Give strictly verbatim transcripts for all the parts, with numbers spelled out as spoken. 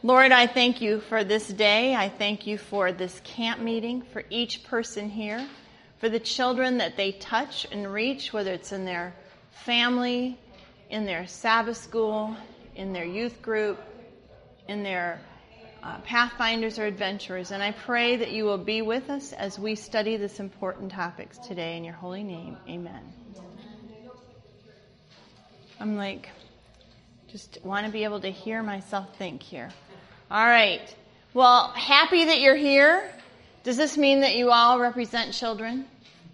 Lord, I thank you for this day. I thank you for this camp meeting, for each person here, for the children that they touch and reach, whether it's in their family, in their Sabbath school, in their youth group, in their uh, Pathfinders or Adventurers. And I pray that you will be with us as we study this important topics today. In your holy name, amen. I'm like, just want to be able to hear myself think here. All right. Well, happy that you're here. Does this mean that you all represent children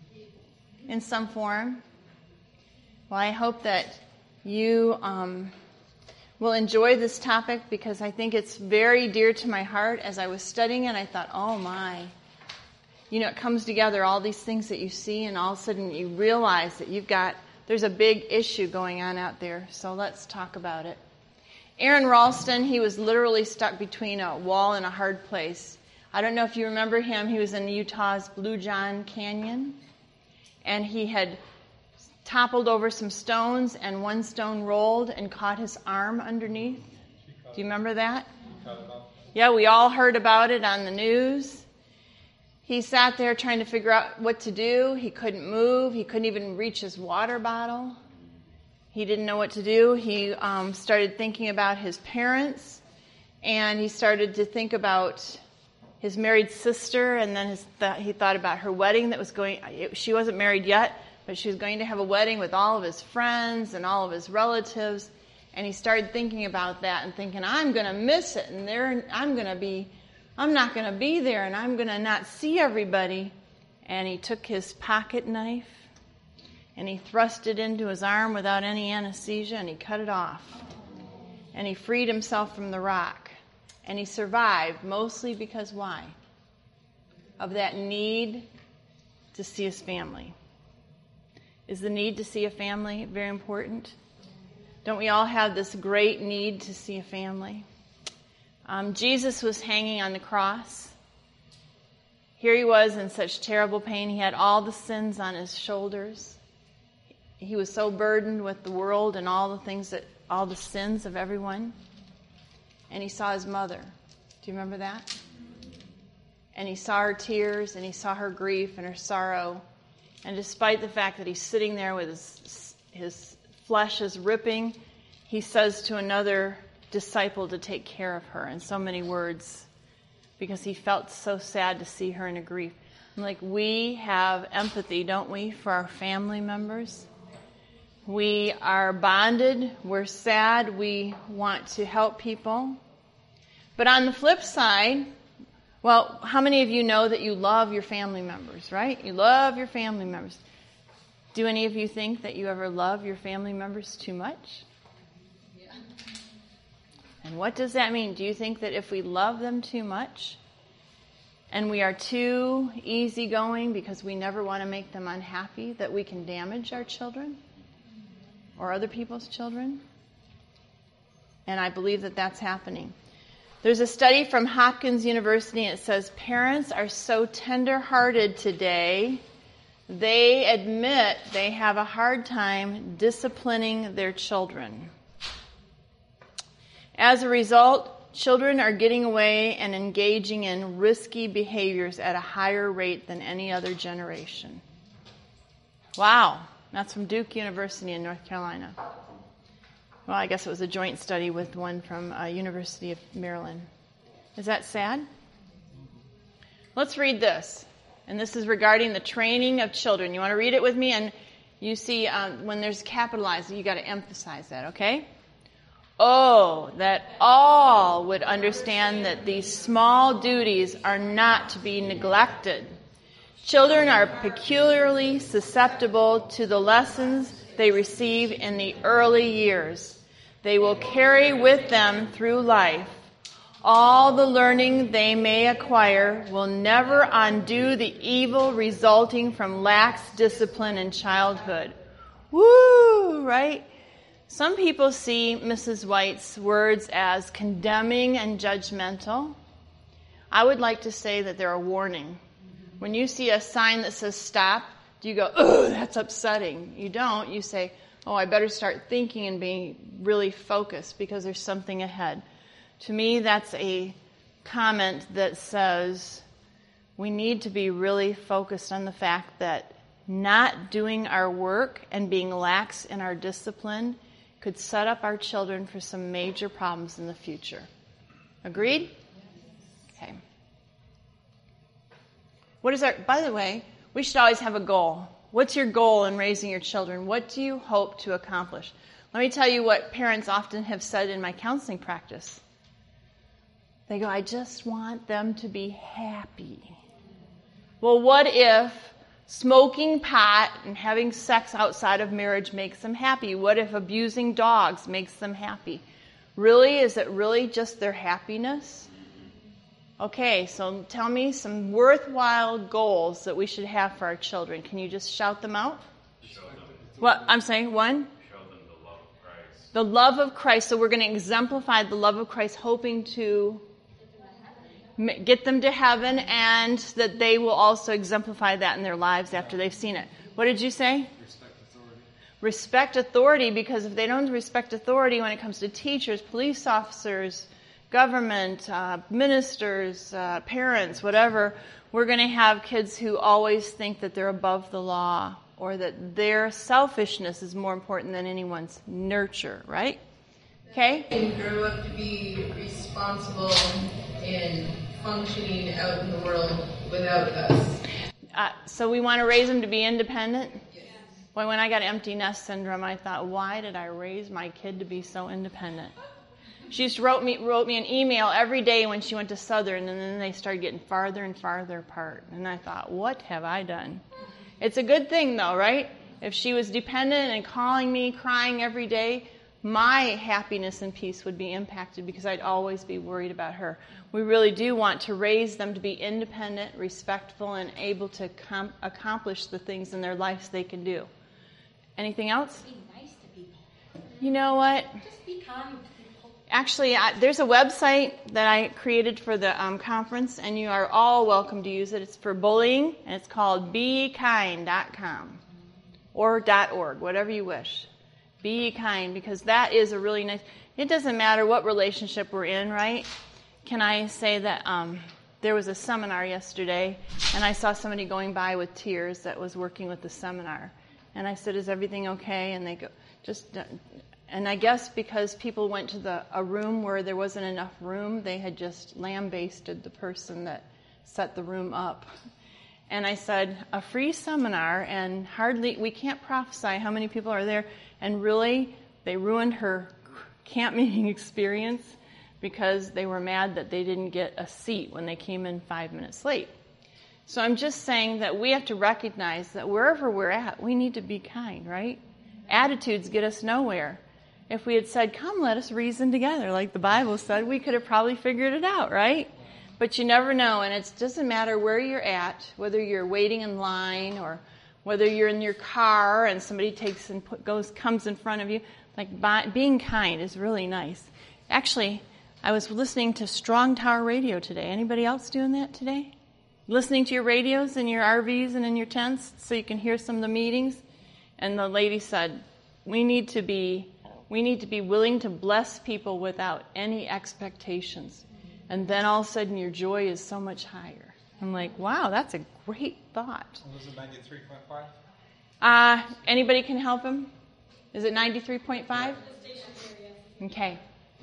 in some form? Well, I hope that you um, will enjoy this topic because I think it's very dear to my heart. As I was studying it, I thought, oh my. You know, it comes together, all these things that you see, and all of a sudden you realize that you've got, there's a big issue going on out there. So let's talk about it. Aaron Ralston, he was literally stuck between a wall and a hard place. I don't know if you remember him. He was in Utah's Blue John Canyon. And he had toppled over some stones, and one stone rolled and caught his arm underneath. Do you remember that? Yeah, we all heard about it on the news. He sat there trying to figure out what to do. He couldn't move. He couldn't even reach his water bottle. He didn't know what to do. He um, started thinking about his parents, and he started to think about his married sister, and then his th- he thought about her wedding that was going, it, she wasn't married yet, but she was going to have a wedding with all of his friends and all of his relatives, and he started thinking about that and thinking, I'm going to miss it, and there I'm going to be, I'm not going to be there, and I'm going to not see everybody. And he took his pocket knife, and he thrust it into his arm without any anesthesia, and he cut it off. And he freed himself from the rock. And he survived, mostly because why? Of that need to see his family. Is the need to see a family very important? Don't we all have this great need to see a family? Um, Jesus was hanging on the cross. Here he was in such terrible pain. He had all the sins on his shoulders. He was so burdened with the world and all the things that, all the sins of everyone. And he saw his mother. Do you remember that? And he saw her tears, and he saw her grief and her sorrow. And despite the fact that he's sitting there with his, his flesh is ripping, he says to another disciple to take care of her in so many words because he felt so sad to see her in a grief. I'm like, we have empathy, don't we, for our family members? We are bonded, we're sad, we want to help people. But on the flip side, well, how many of you know that you love your family members, right? You love your family members. Do any of you think that you ever love your family members too much? Yeah. And what does that mean? Do you think that if we love them too much and we are too easygoing because we never want to make them unhappy, that we can damage our children? Or other people's children? And I believe that that's happening. There's a study from Hopkins University, and it says parents are so tender-hearted today, they admit they have a hard time disciplining their children. As a result, children are getting away and engaging in risky behaviors at a higher rate than any other generation. Wow. That's from Duke University in North Carolina. Well, I guess it was a joint study with one from uh, University of Maryland. Is that sad? Let's read this. And this is regarding the training of children. You want to read it with me? And you see um, when there's capitalized, you got to emphasize that, okay? Oh, that all would understand that these small duties are not to be neglected. Children are peculiarly susceptible to the lessons they receive in the early years. They will carry with them through life. All the learning they may acquire will never undo the evil resulting from lax discipline in childhood. Woo, right? Some people see Missus White's words as condemning and judgmental. I would like to say that they're a warning. When you see a sign that says stop, do you go, oh, that's upsetting? You don't. You say, oh, I better start thinking and being really focused because there's something ahead. To me, that's a comment that says we need to be really focused on the fact that not doing our work and being lax in our discipline could set up our children for some major problems in the future. Agreed? Okay. What is our, by the way, we should always have a goal. What's your goal in raising your children? What do you hope to accomplish? Let me tell you what parents often have said in my counseling practice. They go, I just want them to be happy. Well, what if smoking pot and having sex outside of marriage makes them happy? What if abusing dogs makes them happy? Really? Is it really just their happiness? Okay, so tell me some worthwhile goals that we should have for our children. Can you just shout them out? Show them. What? I'm saying one? Show them the love of Christ. The love of Christ. So we're going to exemplify the love of Christ, hoping to get them to heaven, and that they will also exemplify that in their lives after they've seen it. What did you say? Respect authority. Respect authority, because if they don't respect authority when it comes to teachers, police officers, government, uh, ministers, uh, parents, whatever, we're going to have kids who always think that they're above the law, or that their selfishness is more important than anyone's nurture, right? Okay? And grow up to be responsible and functioning out in the world without us. Uh, so we want to raise them to be independent? Yes. Boy, when I got empty nest syndrome, I thought, why did I raise my kid to be so independent? She used to wrote me, wrote me an email every day when she went to Southern, and then they started getting farther and farther apart. And I thought, what have I done? It's a good thing, though, right? If she was dependent and calling me, crying every day, my happiness and peace would be impacted because I'd always be worried about her. We really do want to raise them to be independent, respectful, and able to com- accomplish the things in their lives they can do. Anything else? Be nice to people. You know what? Just be kind to people. Actually, I, there's a website that I created for the um, conference, and you are all welcome to use it. It's for bullying, and it's called be kind dot com or .org, whatever you wish. Be kind, because that is a really nice... It doesn't matter what relationship we're in, right? Can I say that um, there was a seminar yesterday, and I saw somebody going by with tears that was working with the seminar. And I said, is everything okay? And they go, just... Uh, and I guess because people went to the a room where there wasn't enough room, they had just lambasted the person that set the room up. And I said, a free seminar, and hardly... We can't prophesy how many people are there. And really, they ruined her camp meeting experience because they were mad that they didn't get a seat when they came in five minutes late. So I'm just saying that we have to recognize that wherever we're at, we need to be kind, right? Attitudes get us nowhere. If we had said, come, let us reason together, like the Bible said, we could have probably figured it out, right? But you never know, and it doesn't matter where you're at, whether you're waiting in line or whether you're in your car and somebody takes and put, goes comes in front of you. Like by, being kind is really nice. Actually, I was listening to Strong Tower Radio today. Anybody else doing that today? Listening to your radios in your R Vs and in your tents so you can hear some of the meetings. And the lady said, we need to be we need to be willing to bless people without any expectations. And then all of a sudden your joy is so much higher. I'm like, wow, that's a great thought. Was it ninety-three point five? Uh, anybody can help him? Is it ninety-three point five? Okay.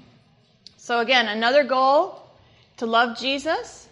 So again, another goal, to love Jesus.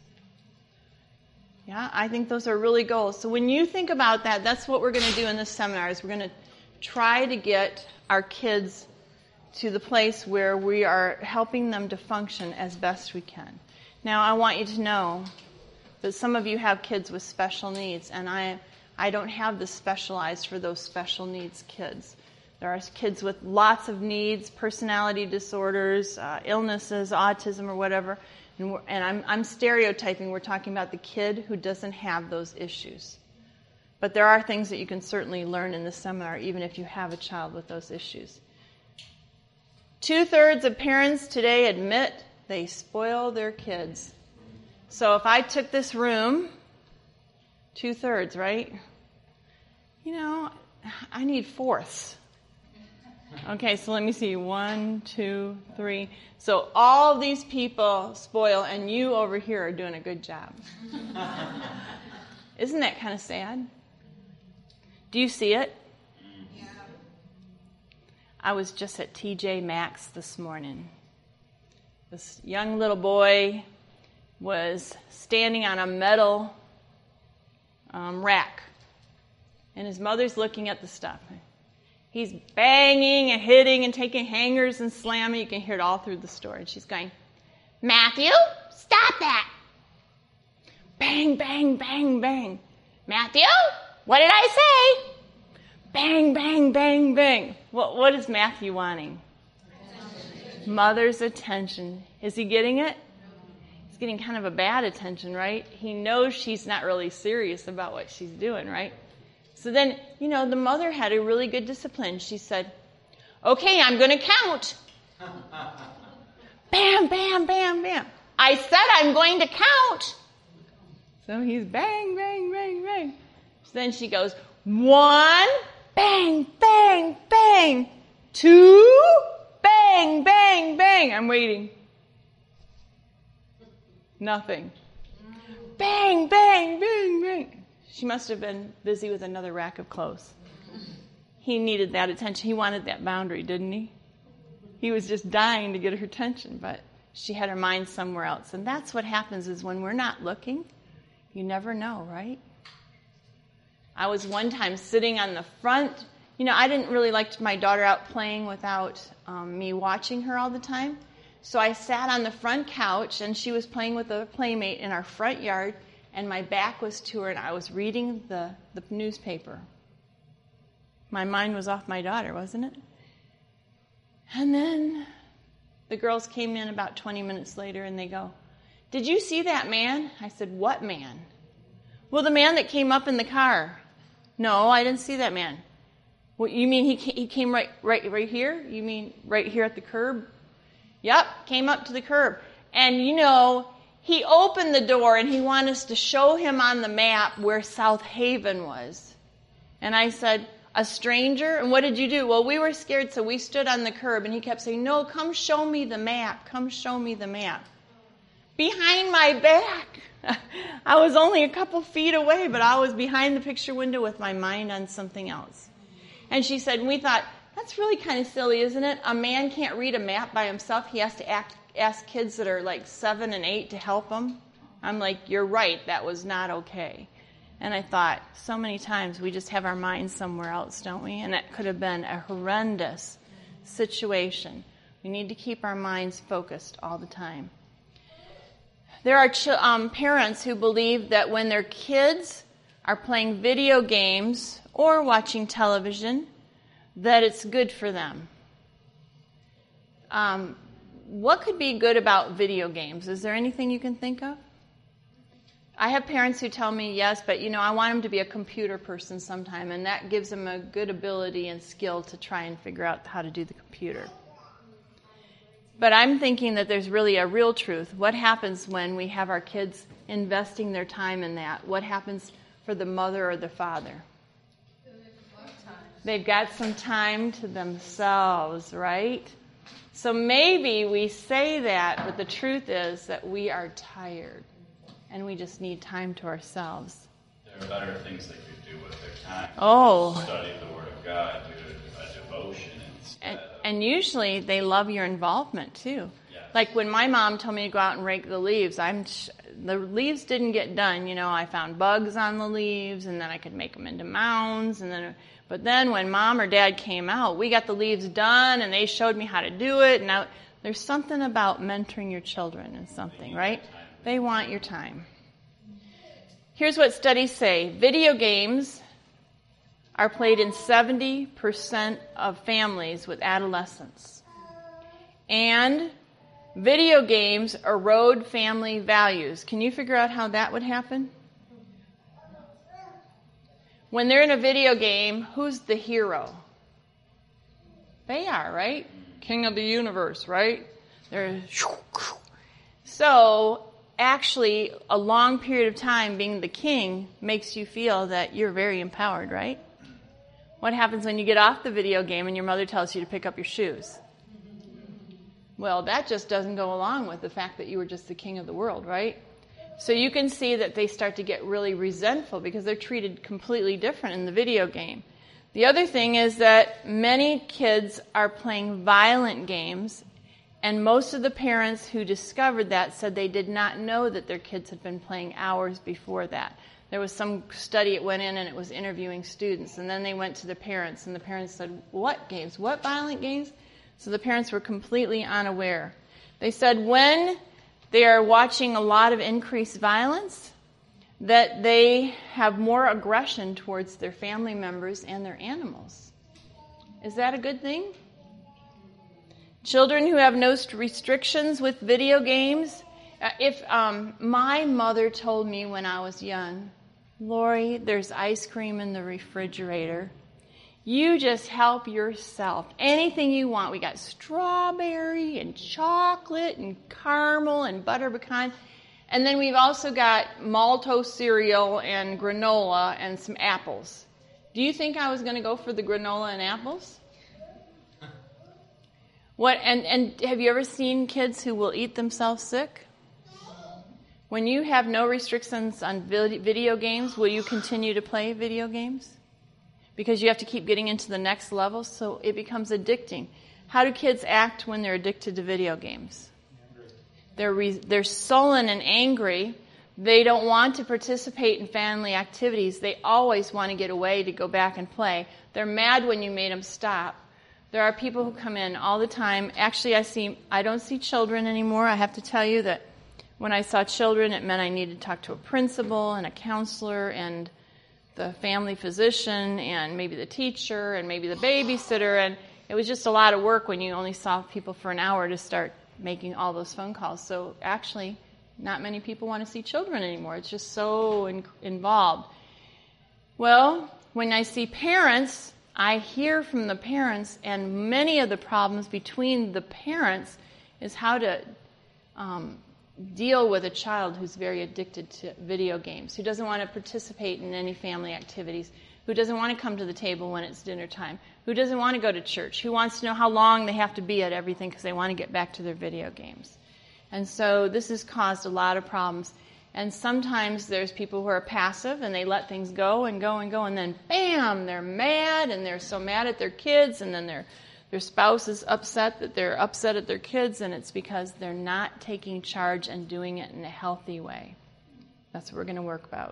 Yeah, I think those are really goals. So when you think about that, that's what we're going to do in this seminar, is we're going to try to get our kids to the place where we are helping them to function as best we can. Now, I want you to know that some of you have kids with special needs, and I I don't have this specialized for those special needs kids. There are kids with lots of needs, personality disorders, uh, illnesses, autism, or whatever, and, we're, and I'm, I'm stereotyping. We're talking about the kid who doesn't have those issues. But there are things that you can certainly learn in the seminar, even if you have a child with those issues. Two-thirds of parents today admit they spoil their kids. So if I took this room, two-thirds, right? You know, I need fourths. Okay, so let me see. One, two, three. So all of these people spoil, and you over here are doing a good job. Isn't that kind of sad? Do you see it? Yeah. I was just at T J Maxx this morning. This young little boy was standing on a metal um, rack, and his mother's looking at the stuff. He's banging and hitting and taking hangers and slamming. You can hear it all through the store. And she's going, Matthew, stop that. Bang, bang, bang, bang. Matthew, what did I say? Bang, bang, bang, bang. What, what is Matthew wanting? Attention. Mother's attention. Is he getting it? He's getting kind of a bad attention, right? He knows she's not really serious about what she's doing, right? So then, you know, the mother had a really good discipline. She said, okay, I'm going to count. Bam, bam, bam, bam. I said I'm going to count. So he's bang, bang, bang, bang. So then she goes, one, bang, bang, bang. Two, bang, bang, bang. I'm waiting. Nothing. Bang, bang, bang, bang. She must have been busy with another rack of clothes. He needed that attention. He wanted that boundary, didn't he? He was just dying to get her attention, but she had her mind somewhere else. And that's what happens is when we're not looking, you never know, right? I was one time sitting on the front. You know, I didn't really like my daughter out playing without um, me watching her all the time. So I sat on the front couch, and she was playing with a playmate in our front yard, and my back was to her, and I was reading the, the newspaper. My mind was off my daughter, wasn't it? And then the girls came in about twenty minutes later, and they go, did you see that man? I said, what man? Well, the man that came up in the car. No, I didn't see that man. What, you mean he he came right, right, right here? You mean right here at the curb? Yep, came up to the curb. And, you know, he opened the door and he wanted us to show him on the map where South Haven was. And I said, a stranger? And what did you do? Well, we were scared, so we stood on the curb. And he kept saying, no, come show me the map. Come show me the map. Behind my back. I was only a couple feet away, but I was behind the picture window with my mind on something else. And she said, and we thought, that's really kind of silly, isn't it? A man can't read a map by himself. He has to act, ask kids that are like seven and eight to help him. I'm like, you're right. That was not okay. And I thought, so many times we just have our minds somewhere else, don't we? And that could have been a horrendous situation. We need to keep our minds focused all the time. There are ch- um, parents who believe that when their kids are playing video games or watching television, that it's good for them. Um, what could be good about video games? Is there anything you can think of? I have parents who tell me, yes, but, you know, I want them to be a computer person sometime, and that gives them a good ability and skill to try and figure out how to do the computer. But I'm thinking that there's really a real truth. What happens when we have our kids investing their time in that? What happens for the mother or the father? They've got some time to themselves, right? So maybe we say that, but the truth is that we are tired and we just need time to ourselves. There are better things they could do with their time. Oh. Study the Word of God, do a devotion instead. And, and usually they love your involvement too. Yes. Like when my mom told me to go out and rake the leaves, I'm sh- the leaves didn't get done. You know, I found bugs on the leaves, and then I could make them into mounds, and then. But then when Mom or Dad came out, we got the leaves done, and they showed me how to do it. And now there's something about mentoring your children and something, right? They want your time. Here's what studies say. Video games are played in seventy percent of families with adolescents. And video games erode family values. Can you figure out how that would happen? When they're in a video game, who's the hero? They are, right? King of the universe, right? They're so actually a long period of time being the king makes you feel that you're very empowered, right? What happens when you get off the video game and your mother tells you to pick up your shoes? Well, that just doesn't go along with the fact that you were just the king of the world, right? So you can see that they start to get really resentful because they're treated completely different in the video game. The other thing is that many kids are playing violent games, and most of the parents who discovered that said they did not know that their kids had been playing hours before that. There was some study, it went in and it was interviewing students, and then they went to the parents, and the parents said, what games? What violent games? So the parents were completely unaware. They said when they are watching a lot of increased violence, that they have more aggression towards their family members and their animals. Is that a good thing? Children who have no restrictions with video games. Uh, if um, my mother told me when I was young, Lori, there's ice cream in the refrigerator. You just help yourself. Anything you want. We got strawberry and chocolate and caramel and butter pecan. And then we've also got maltose cereal and granola and some apples. Do you think I was going to go for the granola and apples? What? And, and have you ever seen kids who will eat themselves sick? When you have no restrictions on video games, will you continue to play video games? Because you have to keep getting into the next level, so it becomes addicting. How do kids act when they're addicted to video games? They're re- they're sullen and angry. They don't want to participate in family activities. They always want to get away to go back and play. They're mad when you made them stop. There are people who come in all the time. Actually, I see. I don't see children anymore. I have to tell you that when I saw children, it meant I needed to talk to a principal and a counselor and the family physician and maybe the teacher and maybe the babysitter. And it was just a lot of work when you only saw people for an hour to start making all those phone calls. So actually, not many people want to see children anymore. It's just so in- involved. Well, when I see parents, I hear from the parents, and many of the problems between the parents is how to um, deal with a child who's very addicted to video games, who doesn't want to participate in any family activities, who doesn't want to come to the table when it's dinner time, who doesn't want to go to church, who wants to know how long they have to be at everything because they want to get back to their video games. And so this has caused a lot of problems. And sometimes there's people who are passive and they let things go and go and go, and then bam, they're mad, and they're so mad at their kids, and then their their spouse is upset that they're upset at their kids, and it's because they're not taking charge and doing it in a healthy way. That's what we're going to work about.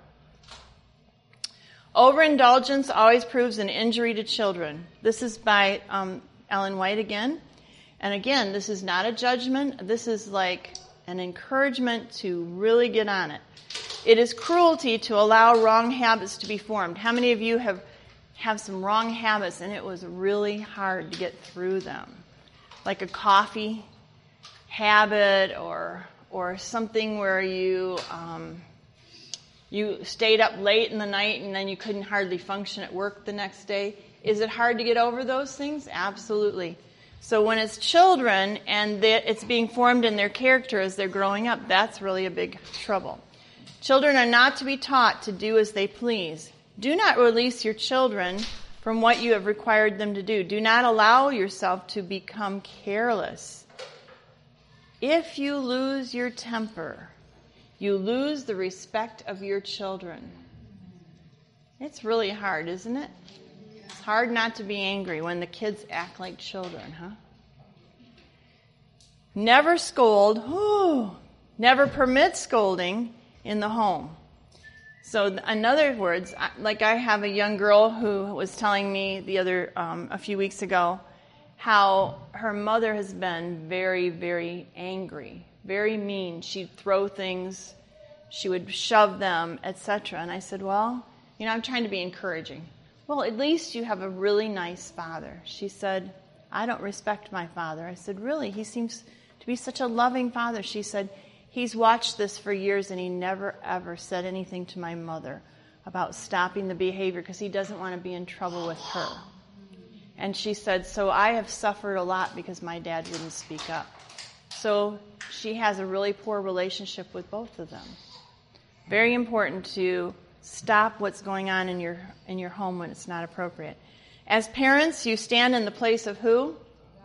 Overindulgence always proves an injury to children. This is by um, Ellen White again. And again, this is not a judgment. This is like an encouragement to really get on it. It is cruelty to allow wrong habits to be formed. How many of you have, have some wrong habits and it was really hard to get through them? Like a coffee habit or or something where you um, you stayed up late in the night and then you couldn't hardly function at work the next day. Is it hard to get over those things? Absolutely. So when it's children and it's being formed in their character as they're growing up, that's really a big trouble. Children are not to be taught to do as they please. Do not release your children from what you have required them to do. Do not allow yourself to become careless. If you lose your temper, you lose the respect of your children. It's really hard, isn't it? It's hard not to be angry when the kids act like children, huh? Never scold. Ooh, never permit scolding in the home. So in other words, like I have a young girl who was telling me the other, um, a few weeks ago, how her mother has been very, very angry, very mean. She'd throw things, she would shove them, et cetera. And I said, well, you know, I'm trying to be encouraging. Well, at least you have a really nice father. She said, I don't respect my father. I said, really? He seems to be such a loving father. She said, he's watched this for years and he never ever said anything to my mother about stopping the behavior because he doesn't want to be in trouble with her. And she said, so I have suffered a lot because my dad wouldn't speak up. So she has a really poor relationship with both of them. Very important to stop what's going on in your in your home when it's not appropriate. As parents, you stand in the place of who?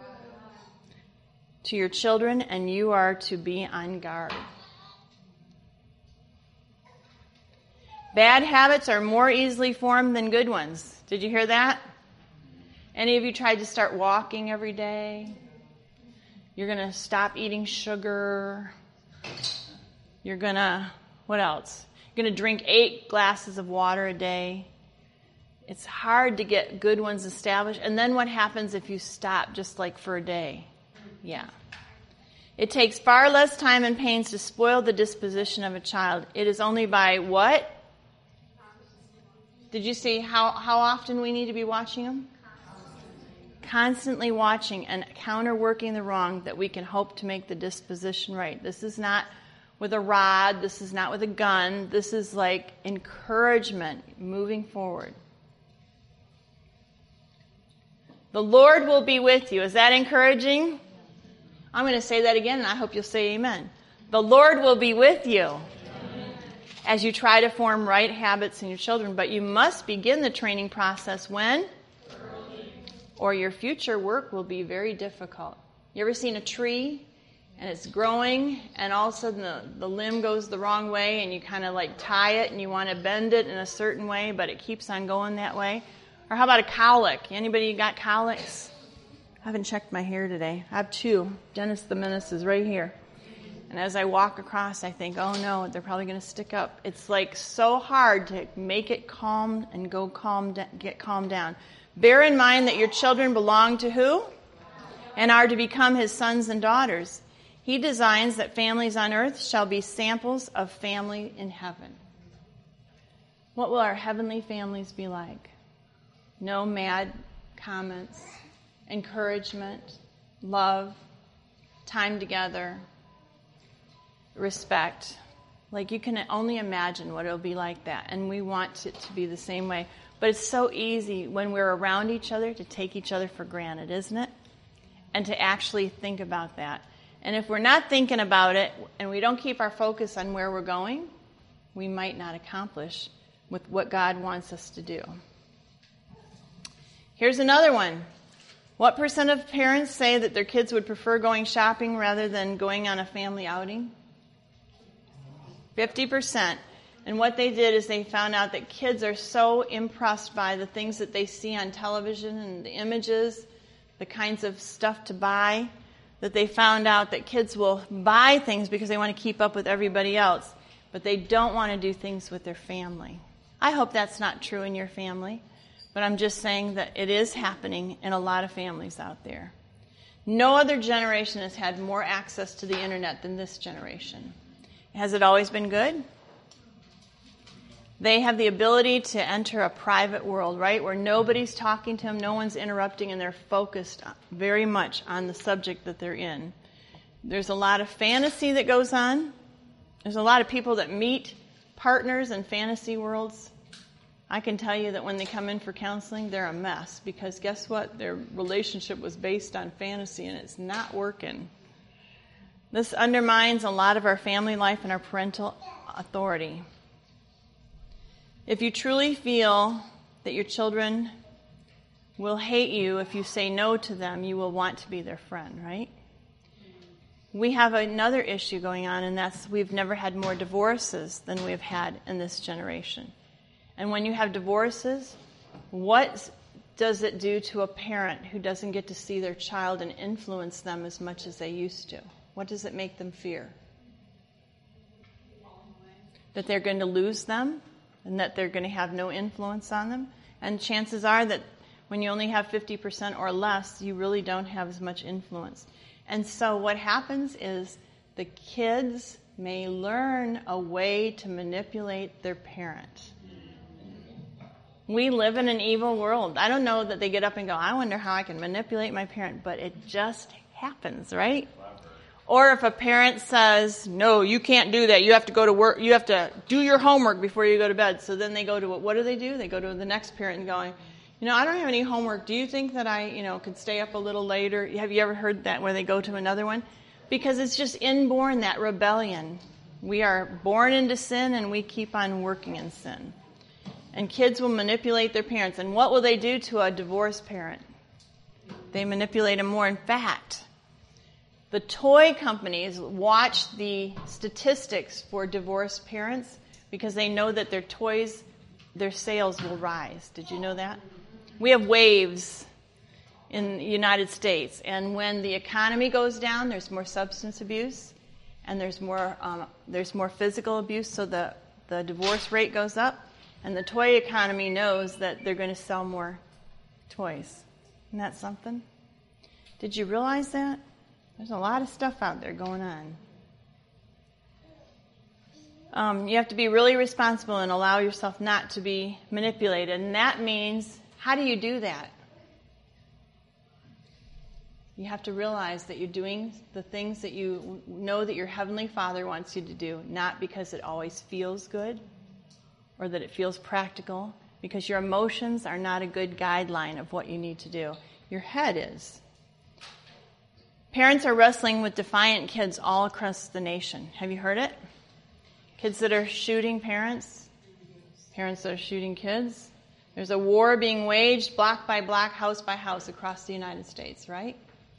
To your children, and you are to be on guard. Bad habits are more easily formed than good ones. Did you hear that? Any of you tried to start walking every day? You're going to stop eating sugar. You're going to, what else? You're going to drink eight glasses of water a day. It's hard to get good ones established. And then what happens if you stop just like for a day? Yeah. It takes far less time and pains to spoil the disposition of a child. It is only by what? Did you see how, how often we need to be watching them? Constantly watching and counterworking the wrong that we can hope to make the disposition right. This is not with a rod. This is not with a gun. This is like encouragement moving forward. The Lord will be with you. Is that encouraging? I'm going to say that again, and I hope you'll say amen. The Lord will be with you as you try to form right habits in your children. But you must begin the training process when? Or your future work will be very difficult. You ever seen a tree and it's growing and all of a sudden the, the limb goes the wrong way and you kind of like tie it and you want to bend it in a certain way, but it keeps on going that way? Or how about a colic? Anybody got colics? I haven't checked my hair today. I have two. Dennis the Menace is right here. And as I walk across, I think, oh no, they're probably going to stick up. It's like so hard to make it calm and go calm, get calmed down. Bear in mind that your children belong to who? And are to become his sons and daughters. He designs that families on earth shall be samples of family in heaven. What will our heavenly families be like? No mad comments, encouragement, love, time together, respect. Like you can only imagine what it'll be like that. And we want it to be the same way. But it's so easy when we're around each other to take each other for granted, isn't it? And to actually think about that. And if we're not thinking about it and we don't keep our focus on where we're going, we might not accomplish with what God wants us to do. Here's another one. What percent of parents say that their kids would prefer going shopping rather than going on a family outing? fifty percent. And what they did is they found out that kids are so impressed by the things that they see on television and the images, the kinds of stuff to buy, that they found out that kids will buy things because they want to keep up with everybody else, but they don't want to do things with their family. I hope that's not true in your family, but I'm just saying that it is happening in a lot of families out there. No other generation has had more access to the internet than this generation. Has it always been good? They have the ability to enter a private world, right, where nobody's talking to them, no one's interrupting, and they're focused very much on the subject that they're in. There's a lot of fantasy that goes on. There's a lot of people that meet partners in fantasy worlds. I can tell you that when they come in for counseling, they're a mess because guess what? Their relationship was based on fantasy, and it's not working. This undermines a lot of our family life and our parental authority. If you truly feel that your children will hate you if you say no to them, you will want to be their friend, right? We have another issue going on, and that's we've never had more divorces than we've had in this generation. And when you have divorces, what does it do to a parent who doesn't get to see their child and influence them as much as they used to? What does it make them fear? That they're going to lose them? And that they're going to have no influence on them. And chances are that when you only have fifty percent or less, you really don't have as much influence. And so what happens is the kids may learn a way to manipulate their parent. We live in an evil world. I don't know that they get up and go, I wonder how I can manipulate my parent, but it just happens, right? Or if a parent says, no, you can't do that. You have to go to work. You have to do your homework before you go to bed. So then they go to, what do they do? They go to the next parent and going, you know, I don't have any homework. Do you think that I, you know, could stay up a little later? Have you ever heard that where they go to another one? Because it's just inborn, that rebellion. We are born into sin and we keep on working in sin. And kids will manipulate their parents. And what will they do to a divorced parent? They manipulate them more. In fact, the toy companies watch the statistics for divorced parents because they know that their toys, their sales will rise. Did you know that? We have waves in the United States. And when the economy goes down, there's more substance abuse and there's more um, there's more physical abuse, so the, the divorce rate goes up. And the toy economy knows that they're going to sell more toys. Isn't that something? Did you realize that? There's a lot of stuff out there going on. Um, you have to be really responsible and allow yourself not to be manipulated. And that means, how do you do that? You have to realize that you're doing the things that you know that your Heavenly Father wants you to do, not because it always feels good or that it feels practical, because your emotions are not a good guideline of what you need to do. Your head is. Parents are wrestling with defiant kids all across the nation. Have you heard it? Kids that are shooting parents, parents that are shooting kids. There's a war being waged block by block, house by house across the United States, right?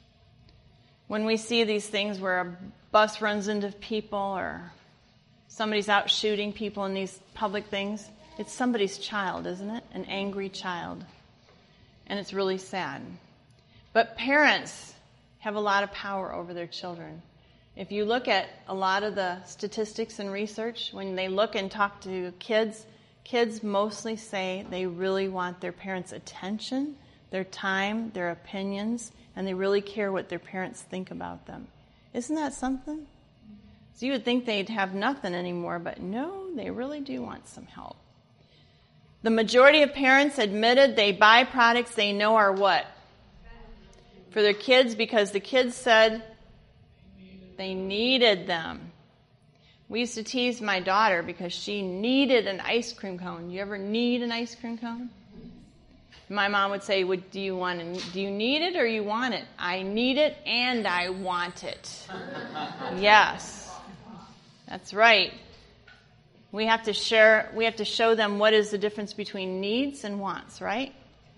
When we see these things where a bus runs into people or somebody's out shooting people in these public things, it's somebody's child, isn't it? An angry child. And it's really sad. But parents have a lot of power over their children. If you look at a lot of the statistics and research, when they look and talk to kids, kids mostly say they really want their parents' attention, their time, their opinions, and they really care what their parents think about them. Isn't that something? So you would think they'd have nothing anymore, but no, they really do want some help. The majority of parents admitted they buy products they know are what? For their kids, because the kids said they needed them. We used to tease my daughter because she needed an ice cream cone. You ever need an ice cream cone? My mom would say, "Would do you want it? Do you need it or you want it?" I need it and I want it. Yes, that's right. We have to share. We have to show them what is the difference between needs and wants, right?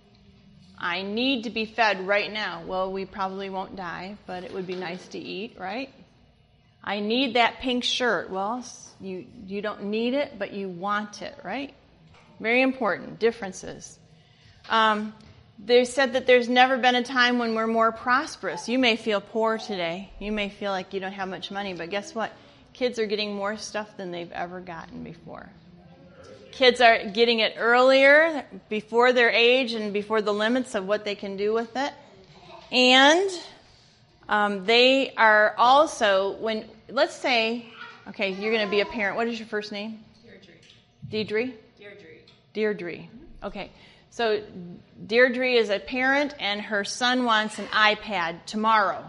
I need to be fed right now. Well, we probably won't die, but it would be nice to eat, right? I need that pink shirt. Well, you you don't need it, but you want it, right? Very important differences. Um, they said that there's never been a time when we're more prosperous. You may feel poor today. You may feel like you don't have much money, but guess what? Kids are getting more stuff than they've ever gotten before. Kids are getting it earlier, before their age and before the limits of what they can do with it. And um, they are also, when, let's say, okay, you're going to be a parent. What is your first name? Deirdre. Deirdre? Deirdre. Deirdre. Okay. So Deirdre is a parent, and her son wants an iPad tomorrow.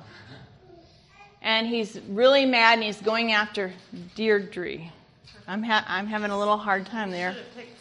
And he's really mad, and he's going after Deirdre. I'm ha- I'm having a little hard time there.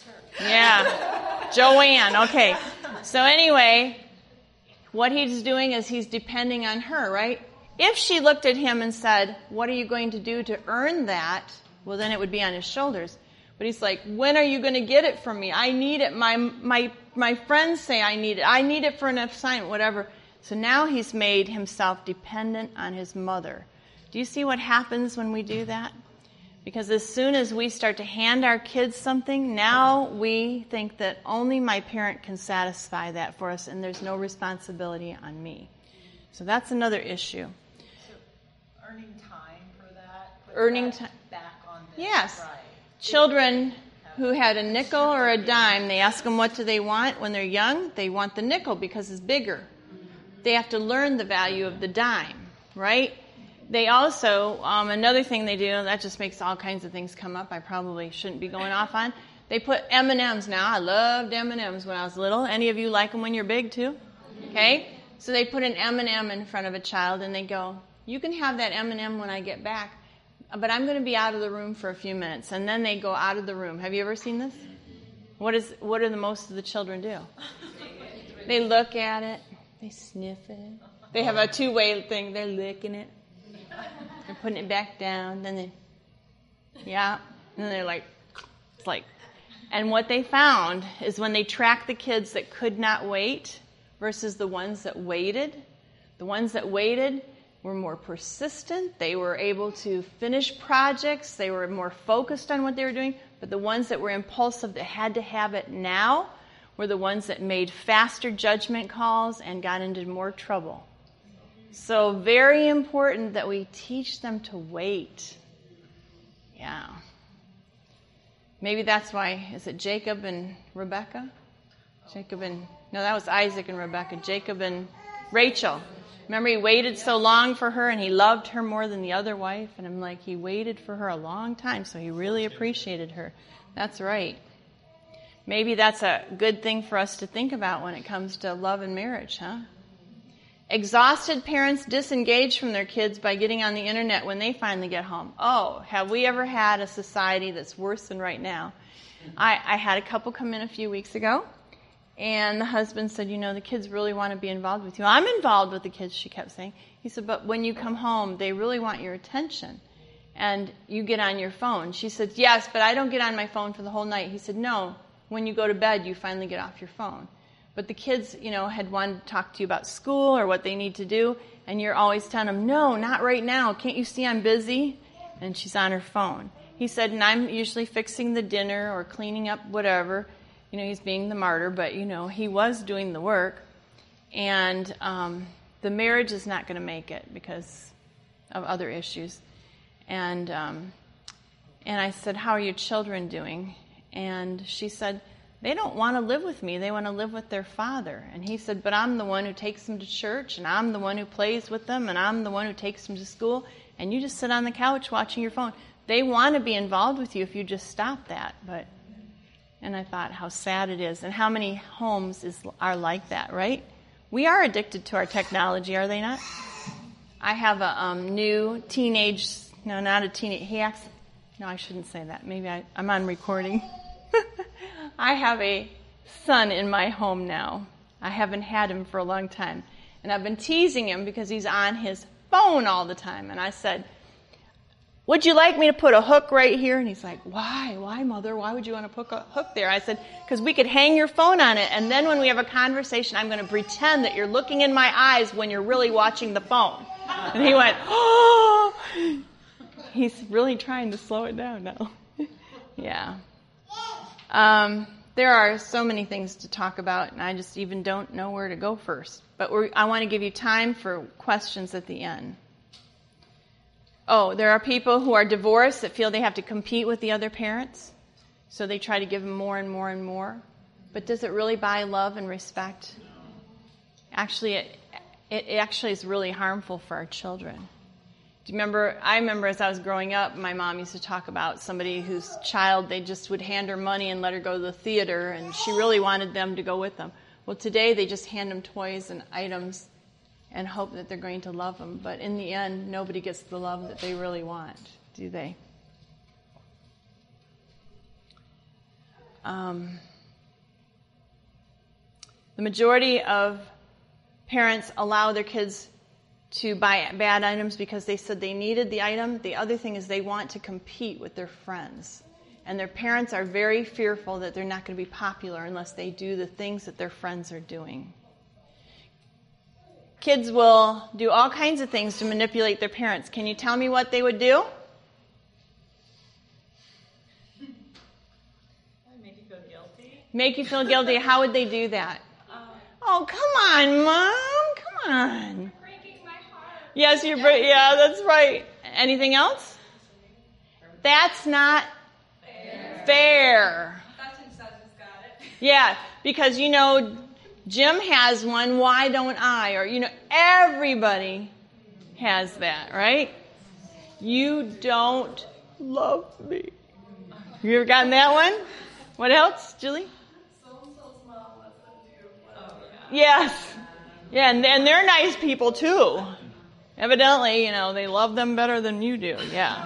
Yeah. Joanne. Okay. So anyway, what he's doing is he's depending on her, right? If she looked at him and said, "What are you going to do to earn that?" Well, then it would be on his shoulders. But he's like, "When are you going to get it from me? I need it. My my my friends say I need it. I need it for an assignment, whatever." So now he's made himself dependent on his mother. Do you see what happens when we do that? Because as soon as we start to hand our kids something, now we think that only my parent can satisfy that for us, and there's no responsibility on me. So that's another issue. So earning time for that? Earning that time. Back on this. Yes. Right. Children who had a nickel or a dime, they ask them what do they want when they're young. They want the nickel because it's bigger. They have to learn the value of the dime, right? They also, um, another thing they do, that just makes all kinds of things come up I probably shouldn't be going off on. They put M and M's now. I loved M and M's when I was little. Any of you like them when you're big too? Okay? So they put an M and M in front of a child and they go, "You can have that M and M when I get back, but I'm going to be out of the room for a few minutes." And then they go out of the room. Have you ever seen this? What is? What do the most of the children do? They look at it. They sniff it. They have a two-way thing. They're licking it. They're putting it back down. Then they, yeah. And then they're like, it's like, And what they found is when they tracked the kids that could not wait versus the ones that waited, the ones that waited were more persistent. They were able to finish projects. They were more focused on what they were doing. But the ones that were impulsive, that had to have it now, were the ones that made faster judgment calls and got into more trouble. So very important that we teach them to wait. Yeah. Maybe that's why, is it Jacob and Rebecca? Jacob and, no, that was Isaac and Rebecca. Jacob and Rachel. Remember, he waited so long for her, and he loved her more than the other wife. And I'm like, he waited for her a long time, so he really appreciated her. That's right. Maybe that's a good thing for us to think about when it comes to love and marriage, huh? Exhausted parents disengage from their kids by getting on the internet when they finally get home. Oh, have we ever had a society that's worse than right now? I, I had a couple come in a few weeks ago, and the husband said, you know, the kids really want to be involved with you. I'm involved with the kids, she kept saying. He said, but when you come home, they really want your attention, and you get on your phone. She said, yes, but I don't get on my phone for the whole night. He said, no, when you go to bed, you finally get off your phone. But the kids, you know, had wanted to talk to you about school or what they need to do, and you're always telling them, no, not right now. Can't you see I'm busy? And she's on her phone. He said, and I'm usually fixing the dinner or cleaning up whatever. You know, he's being the martyr, but, you know, he was doing the work. And um, the marriage is not going to make it because of other issues. And um, and I said, how are your children doing? And she said, they don't want to live with me. They want to live with their father. And he said, but I'm the one who takes them to church, and I'm the one who plays with them, and I'm the one who takes them to school, and you just sit on the couch watching your phone. They want to be involved with you if you just stop that. But, and I thought how sad it is, and how many homes is are like that, right? We are addicted to our technology, are they not? I have a um, new teenage, no, not a teenage, he acts, no, I shouldn't say that. Maybe I, I'm on recording. I have a son in my home now. I haven't had him for a long time. And I've been teasing him because he's on his phone all the time. And I said, would you like me to put a hook right here? And he's like, why? Why, Mother? Why would you want to put a hook there? I said, because we could hang your phone on it, and then when we have a conversation, I'm going to pretend that you're looking in my eyes when you're really watching the phone. And he went, oh! He's really trying to slow it down now. Yeah. Um, there are so many things to talk about, and I just even don't know where to go first. But we're, I want to give you time for questions at the end. Oh, there are people who are divorced that feel they have to compete with the other parents, so they try to give them more and more and more. But does it really buy love and respect? Actually, it, it actually is really harmful for our children. Do you remember, I remember as I was growing up, my mom used to talk about somebody whose child, they just would hand her money and let her go to the theater, and she really wanted them to go with them. Well, today they just hand them toys and items and hope that they're going to love them. But in the end, nobody gets the love that they really want, do they? Um, the majority of parents allow their kids to buy bad items because they said they needed the item. The other thing is they want to compete with their friends. And their parents are very fearful that they're not going to be popular unless they do the things that their friends are doing. Kids will do all kinds of things to manipulate their parents. Can you tell me what they would do? Make you feel guilty. Make you feel guilty. How would they do that? Um, Oh, come on, Mom. Come on. Breaking my heart. Yes, you're bra- yeah, that's right. Anything else? That's not fair. fair. That's who says it's got it. Yeah, because, you know, Jim has one, why don't I? Or, you know, everybody has that, right? You don't love me. You ever gotten that one? What else, Julie? So-and-so's mom lets them do whatever. Yes. Yeah, and, and they're nice people, too. Evidently, you know, they love them better than you do. Yeah.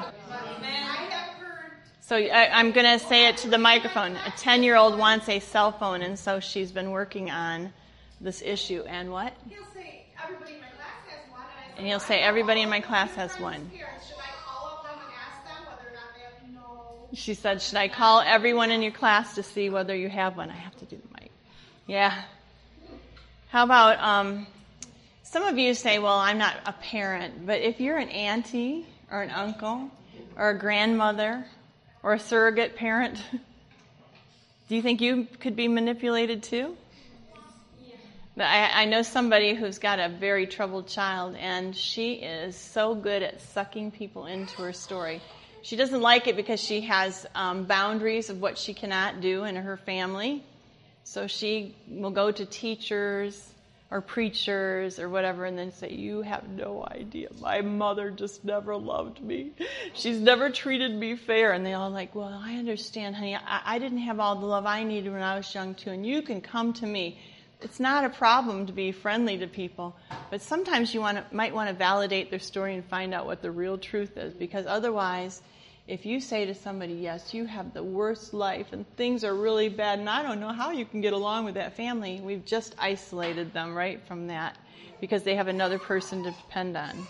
So I, I'm going to say it to the microphone. A ten-year-old wants a cell phone, and so she's been working on this issue. And what? He'll say, everybody in my class has one. And, I said, And he'll say, everybody in my class has one. Should I call up them and ask them whether or not they have no? She said, should I call everyone in your class to see whether you have one? I have to do the mic. Yeah. How about, um, some of you say, well, I'm not a parent, but if you're an auntie or an uncle or a grandmother or a surrogate parent, do you think you could be manipulated too? I, I know somebody who's got a very troubled child, and she is so good at sucking people into her story. She doesn't like it because she has um, boundaries of what she cannot do in her family. So she will go to teachers or preachers or whatever and then say, you have no idea. My mother just never loved me. She's never treated me fair. And they all like, well, I understand, honey. I, I didn't have all the love I needed when I was young, too, and you can come to me. It's not a problem to be friendly to people, but sometimes you want to, might want to validate their story and find out what the real truth is, because otherwise, if you say to somebody, yes, you have the worst life and things are really bad and I don't know how you can get along with that family, we've just isolated them right from that because they have another person to depend on.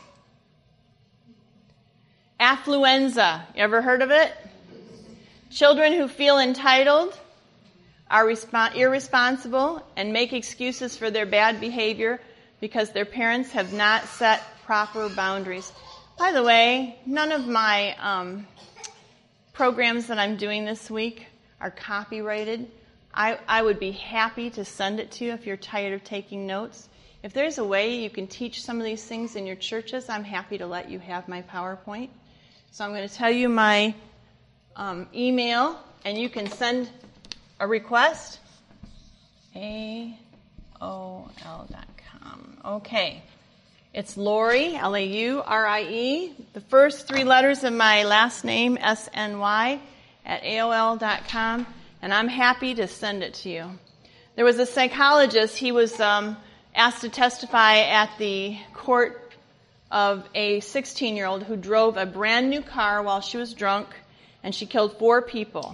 Affluenza. You ever heard of it? Children who feel entitled are resp- irresponsible and make excuses for their bad behavior because their parents have not set proper boundaries. By the way, none of my um, programs that I'm doing this week are copyrighted. I, I would be happy to send it to you if you're tired of taking notes. If there's a way you can teach some of these things in your churches, I'm happy to let you have my PowerPoint. So I'm going to tell you my um, email, and you can send a request, A O L dot com. Okay. It's Laurie, L A U R I E, the first three letters of my last name, S N Y, at A O L dot com, and I'm happy to send it to you. There was a psychologist, he was um, asked to testify at the court of a sixteen-year-old who drove a brand new car while she was drunk, and she killed four people.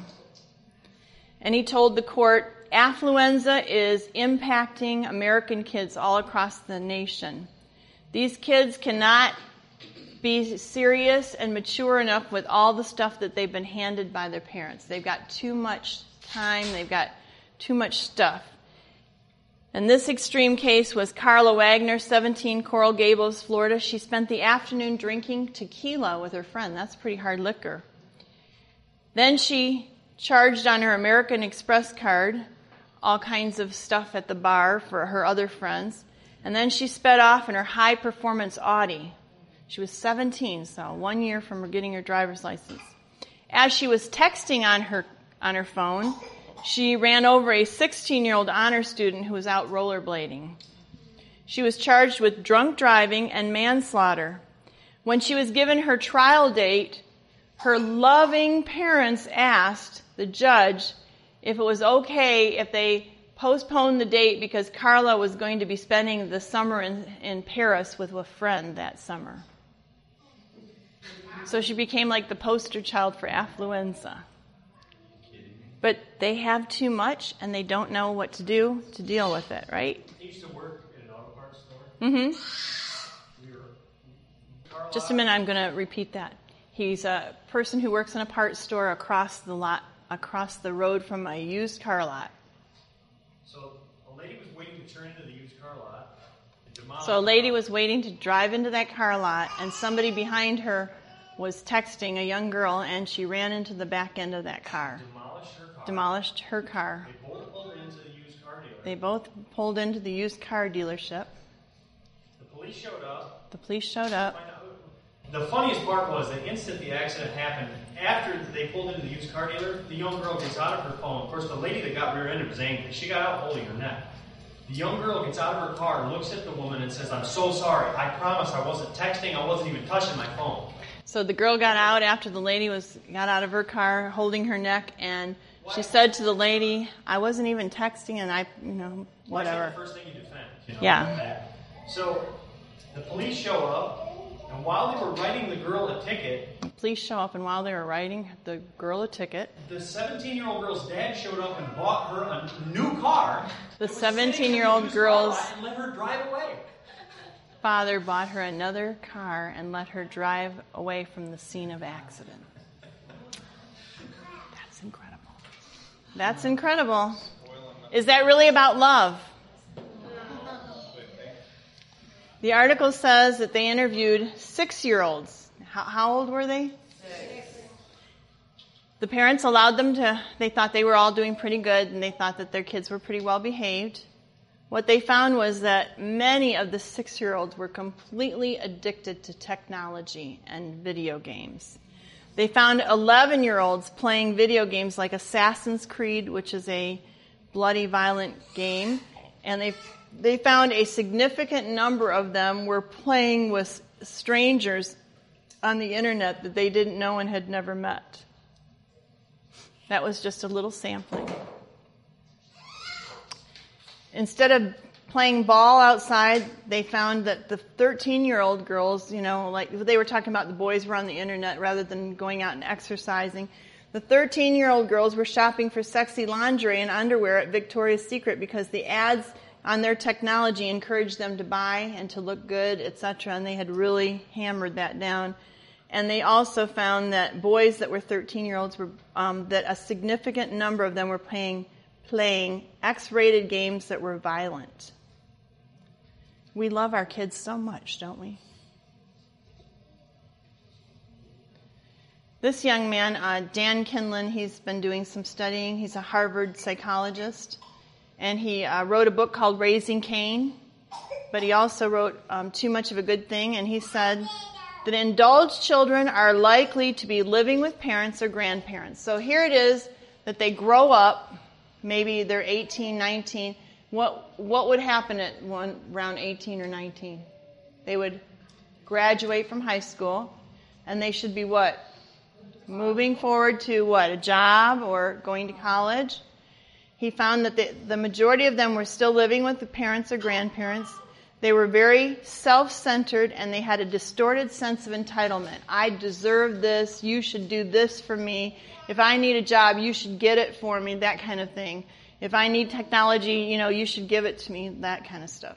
And he told the court, affluenza is impacting American kids all across the nation. These kids cannot be serious and mature enough with all the stuff that they've been handed by their parents. They've got too much time. They've got too much stuff. And this extreme case was Carla Wagner, seventeen, Coral Gables, Florida. She spent the afternoon drinking tequila with her friend. That's pretty hard liquor. Then she charged on her American Express card all kinds of stuff at the bar for her other friends. And then she sped off in her high-performance Audi. She was seventeen, so one year from getting her driver's license. As she was texting on her on her phone, she ran over a sixteen-year-old honor student who was out rollerblading. She was charged with drunk driving and manslaughter. When she was given her trial date, her loving parents asked the judge if it was okay if they postponed the date because Carla was going to be spending the summer in, in Paris with a friend that summer. So she became like the poster child for affluenza. But they have too much and they don't know what to do to deal with it, right? I used to work at an auto parts store. Mm-hmm. We were Just a minute, I'm going to repeat that. He's a person who works in a parts store across the lot, across the road from a used car lot. So a lady was waiting to turn into the used car lot. and So a lady was waiting to drive into that car lot, and somebody behind her was texting a young girl, and she ran into the back end of that car. Demolished her car. Demolished her car. They both pulled into the used car dealer. They both pulled into the used car dealership. The police showed up. The police showed up. Find out who- The funniest part was the instant the accident happened, after they pulled into the used car dealer, the young girl gets out of her phone. Of course, the lady that got rear-ended was angry. She got out holding her neck. The young girl gets out of her car, looks at the woman, and says, "I'm so sorry. I promise I wasn't texting. I wasn't even touching my phone." So the girl got out after the lady was got out of her car, holding her neck, and she said to the lady, "I wasn't even texting, and I, you know, whatever." That's the first thing you defend. You know? Yeah. So the police show up, and while they were writing the girl a ticket, The police show up, and while they were writing the girl a ticket, the seventeen-year-old girl's dad showed up and bought her a new car. the that was sitting in the seventeen-year-old used car girl's lot and let her drive away. father bought her another car and let her drive away from the scene of accident. That's incredible. Is that really about love? The article says that they interviewed six-year-olds. How, how old were they? Six. The parents allowed them to, they thought they were all doing pretty good, and they thought that their kids were pretty well behaved. What they found was that many of the six-year-olds were completely addicted to technology and video games. They found eleven-year-olds playing video games like Assassin's Creed, which is a bloody, violent game, and they they found a significant number of them were playing with strangers on the internet that they didn't know and had never met. That was just a little sampling. Instead of playing ball outside, they found that the thirteen-year-old girls, you know, like they were talking about the boys were on the internet rather than going out and exercising. The thirteen-year-old girls were shopping for sexy lingerie and underwear at Victoria's Secret because the ads on their technology encouraged them to buy and to look good, et cetera, and they had really hammered that down. And they also found that boys that were thirteen-year-olds were, um, that a significant number of them were playing, playing X-rated games that were violent. We love our kids so much, don't we? This young man, uh, Dan Kinlan, he's been doing some studying. He's a Harvard psychologist. And he uh, wrote a book called Raising Cain. But he also wrote um, Too Much of a Good Thing. And he said that indulged children are likely to be living with parents or grandparents. So here it is that they grow up, maybe they're eighteen, nineteen. What what would happen at one, around eighteen or nineteen? They would graduate from high school, and they should be what? Moving forward to what? A job or going to college. He found that the, the majority of them were still living with the parents or grandparents. They were very self-centered, and they had a distorted sense of entitlement. I deserve this. You should do this for me. If I need a job, you should get it for me, that kind of thing. If I need technology, you know, you should give it to me, that kind of stuff.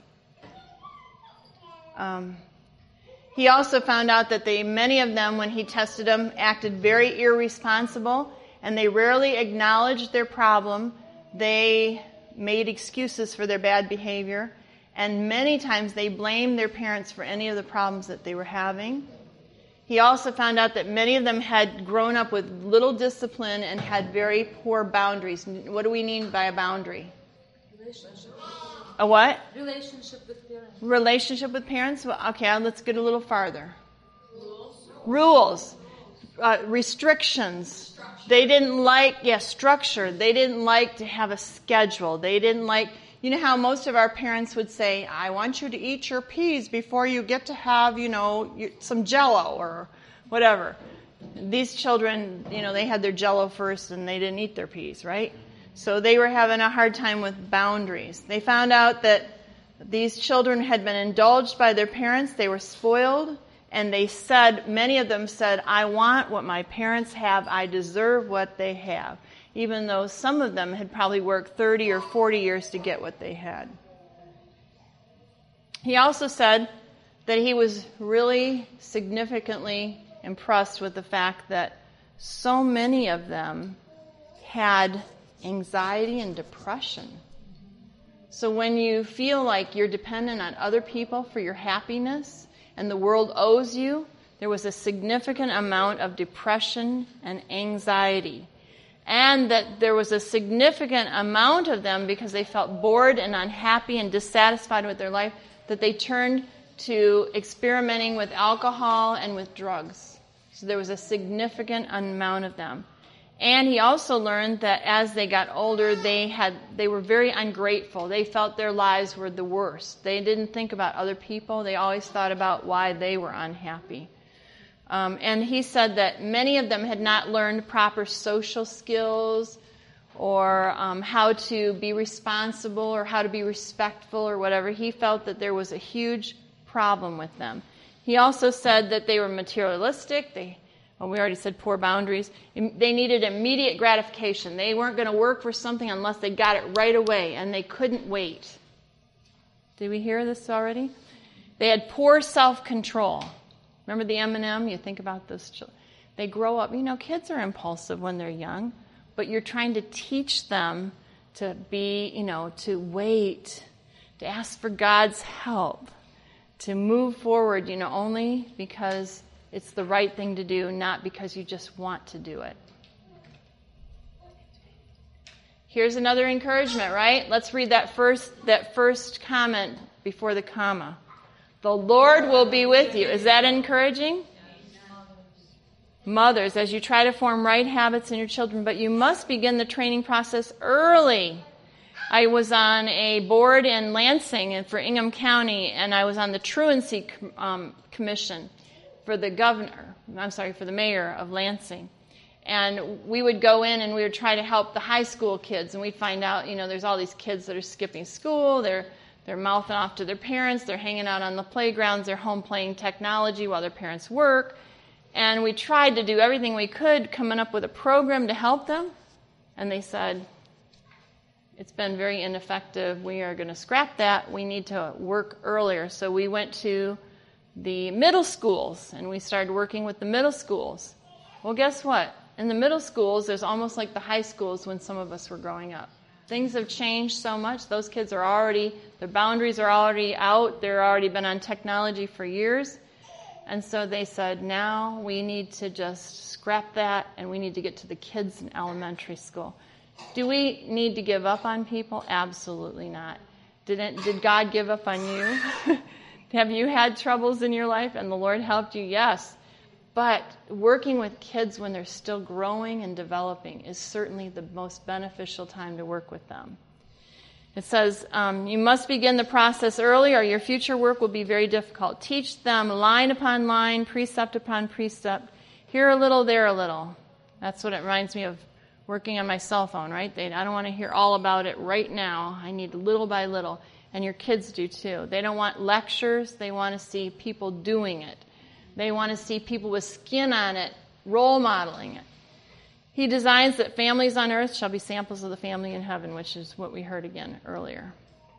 Um, he also found out that they, many of them, when he tested them, acted very irresponsible, and they rarely acknowledged their problem. They made excuses for their bad behavior, and many times they blamed their parents for any of the problems that they were having. He also found out that many of them had grown up with little discipline and had very poor boundaries. What do we mean by a boundary? Relationship. A what? Relationship with parents. Relationship with parents? Well, okay, let's get a little farther. Rules. Rules. Uh, restrictions. They didn't like, yeah, structure. They didn't like to have a schedule. They didn't like, you know how most of our parents would say, I want you to eat your peas before you get to have, you know, some Jell-O or whatever. These children, you know, they had their Jell-O first and they didn't eat their peas, right? So they were having a hard time with boundaries. They found out that these children had been indulged by their parents. They were spoiled. And they said, many of them said, I want what my parents have. I deserve what they have. Even though some of them had probably worked thirty or forty years to get what they had. He also said that he was really significantly impressed with the fact that so many of them had anxiety and depression. So when you feel like you're dependent on other people for your happiness, and the world owes you, there was a significant amount of depression and anxiety. And that there was a significant amount of them, because they felt bored and unhappy and dissatisfied with their life, that they turned to experimenting with alcohol and with drugs. So there was a significant amount of them. And he also learned that as they got older, they had they were very ungrateful. They felt their lives were the worst. They didn't think about other people. They always thought about why they were unhappy. Um, and he said that many of them had not learned proper social skills or um, how to be responsible or how to be respectful or whatever. He felt that there was a huge problem with them. He also said that they were materialistic. They Well, we already said poor boundaries. They needed immediate gratification. They weren't going to work for something unless they got it right away, and they couldn't wait. Did we hear this already? They had poor self-control. Remember the M and M? You think about those children. They grow up. You know, kids are impulsive when they're young. but you're trying to teach them to be, you know, to wait, to ask for God's help, to move forward, you know, only because it's the right thing to do, not because you just want to do it. Here's another encouragement, right? Let's read that first that first comment before the comma. The Lord will be with you. Is that encouraging? Mothers, as you try to form right habits in your children, but you must begin the training process early. I was on a board in Lansing and for Ingham County, and I was on the Truancy um, Commission for the governor, I'm sorry, for the mayor of Lansing. And we would go in and we would try to help the high school kids, and we'd find out, you know, there's all these kids that are skipping school, they're they're mouthing off to their parents, they're hanging out on the playgrounds, they're home playing technology while their parents work. And we tried to do everything we could, coming up with a program to help them. And they said, it's been very ineffective. We are going to scrap that. We need to work earlier. So we went to the middle schools, and we started working with the middle schools. Well, guess what? In the middle schools, there's almost like the high schools when some of us were growing up. Things have changed so much. Those kids are already, their boundaries are already out. They're already been on technology for years. And so they said, now we need to just scrap that, and we need to get to the kids in elementary school. Do we need to give up on people? Absolutely not. Didn't, did God give up on you? Have you had troubles in your life and the Lord helped you? Yes. But working with kids when they're still growing and developing is certainly the most beneficial time to work with them. It says, um, you must begin the process early or your future work will be very difficult. Teach them line upon line, precept upon precept. Here a little, there a little. That's what it reminds me of working on my cell phone, right? They, I don't want to hear all about it right now. I need little by little. And your kids do too. They don't want lectures. They want to see people doing it. They want to see people with skin on it, role modeling it. He designs that families on earth shall be samples of the family in heaven, which is what we heard again earlier.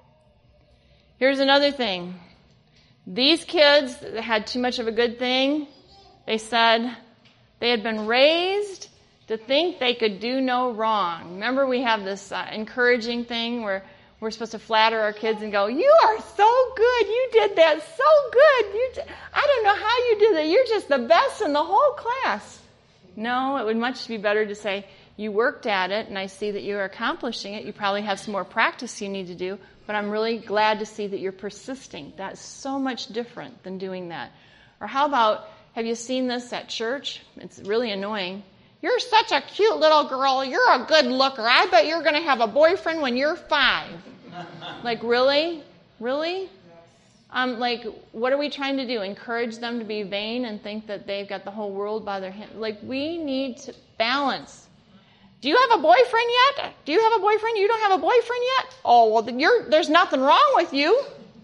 Here's another thing. These kids that had too much of a good thing, they said they had been raised to think they could do no wrong. Remember, we have this uh, encouraging thing where we're supposed to flatter our kids and go, you are so good. You did that so good. You d- I don't know how you did that. You're just the best in the whole class. No, it would much be better to say, you worked at it, and I see that you're accomplishing it. You probably have some more practice you need to do, but I'm really glad to see that you're persisting. That's so much different than doing that. Or how about, have you seen this at church? It's really annoying. You're such a cute little girl. You're a good looker. I bet you're going to have a boyfriend when you're five. Like, really? Really? Um, like, what are we trying to do? Encourage them to be vain and think that they've got the whole world by their hand? Like, we need to balance. Do you have a boyfriend yet? Do you have a boyfriend? You don't have a boyfriend yet? Oh, well, then you're, there's nothing wrong with you.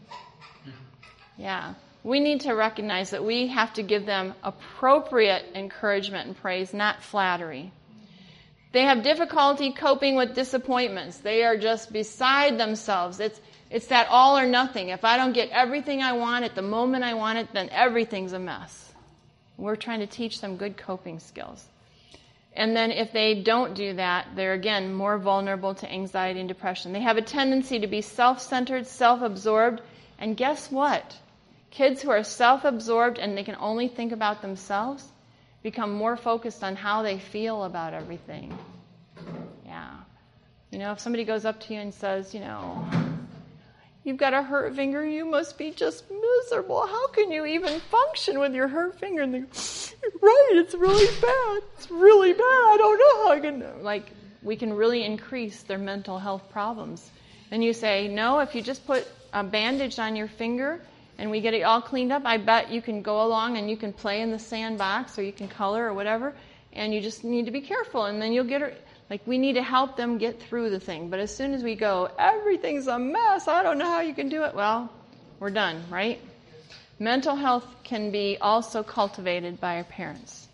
Yeah. We need to recognize that we have to give them appropriate encouragement and praise, not flattery. They have difficulty coping with disappointments. They are just beside themselves. It's It's that all or nothing. If I don't get everything I want at the moment I want it, then everything's a mess. We're trying to teach them good coping skills. And then if they don't do that, they're, again, more vulnerable to anxiety and depression. They have a tendency to be self-centered, self-absorbed. And guess what? Kids who are self-absorbed and they can only think about themselves become more focused on how they feel about everything. Yeah. You know, if somebody goes up to you and says, you know, you've got a hurt finger, you must be just miserable. How can you even function with your hurt finger? And they go, right, it's really bad. It's really bad. I don't know how I can. Like, we can really increase their mental health problems. And you say, no, if you just put a bandage on your finger and we get it all cleaned up, I bet you can go along and you can play in the sandbox or you can color or whatever, and you just need to be careful, and then you'll get her. Like, we need to help them get through the thing. But as soon as we go, everything's a mess, I don't know how you can do it, well, we're done, right? Mental health can be also cultivated by our parents.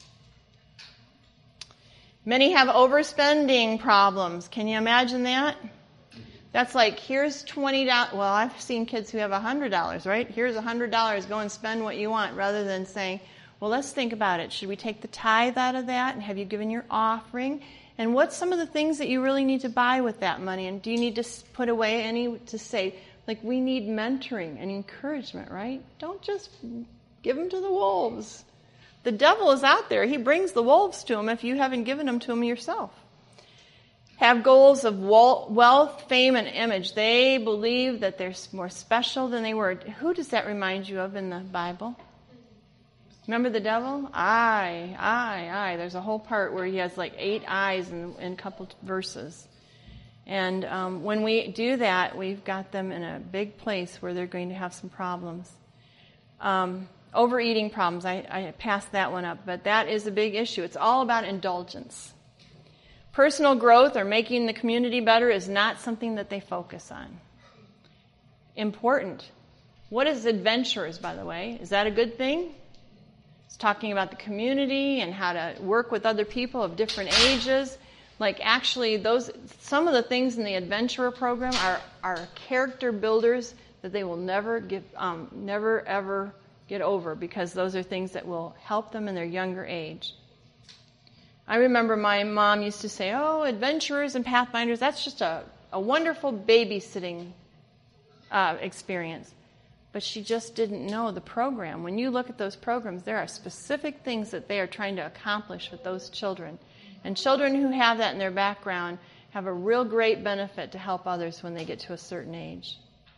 Many have overspending problems. Can you imagine that? That's like, here's twenty dollars. Well, I've seen kids who have one hundred dollars, right? Here's one hundred dollars. Go and spend what you want, rather than saying, Well, let's think about it. Should we take the tithe out of that? And have you given your offering? And what's some of the things that you really need to buy with that money? And do you need to put away any to say, like, we need mentoring and encouragement, right? Don't just give them to the wolves. The devil is out there. He brings the wolves to him if you haven't given them to him yourself. Have goals of wealth, fame, and image. They believe that they're more special than they were. Who does that remind you of in the Bible? Remember the devil? I, I, I. There's a whole part where he has like eight eyes in, in a couple verses. And um, when we do that, we've got them in a big place where they're going to have some problems. Um, overeating problems. I, I passed that one up, but that is a big issue. It's all about indulgence. Personal growth or making the community better is not something that they focus on. Important. What is adventurers, by the way? Is that a good thing? It's talking about the community and how to work with other people of different ages. Like actually, those some of the things in the adventurer program are, are character builders that they will never get, um, never ever get over, because those are things that will help them in their younger age. I remember my mom used to say, "Oh, adventurers and pathfinders, that's just a, a wonderful babysitting uh, experience." But she just didn't know the program. When you look at those programs, there are specific things that they are trying to accomplish with those children. And children who have that in their background have a real great benefit to help others when they get to a certain age.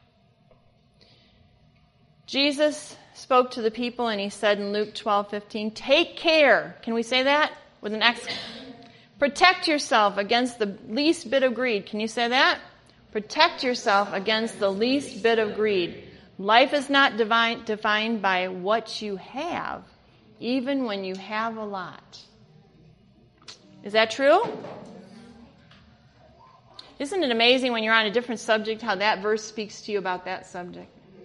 Jesus spoke to the people and he said in Luke twelve fifteen, take care. Can we say that with an X? Protect yourself against the least bit of greed. Can you say that? Protect yourself against the least bit of greed. Life is not divine, defined by what you have, even when you have a lot. Is that true? Isn't it amazing when you're on a different subject how that verse speaks to you about that subject?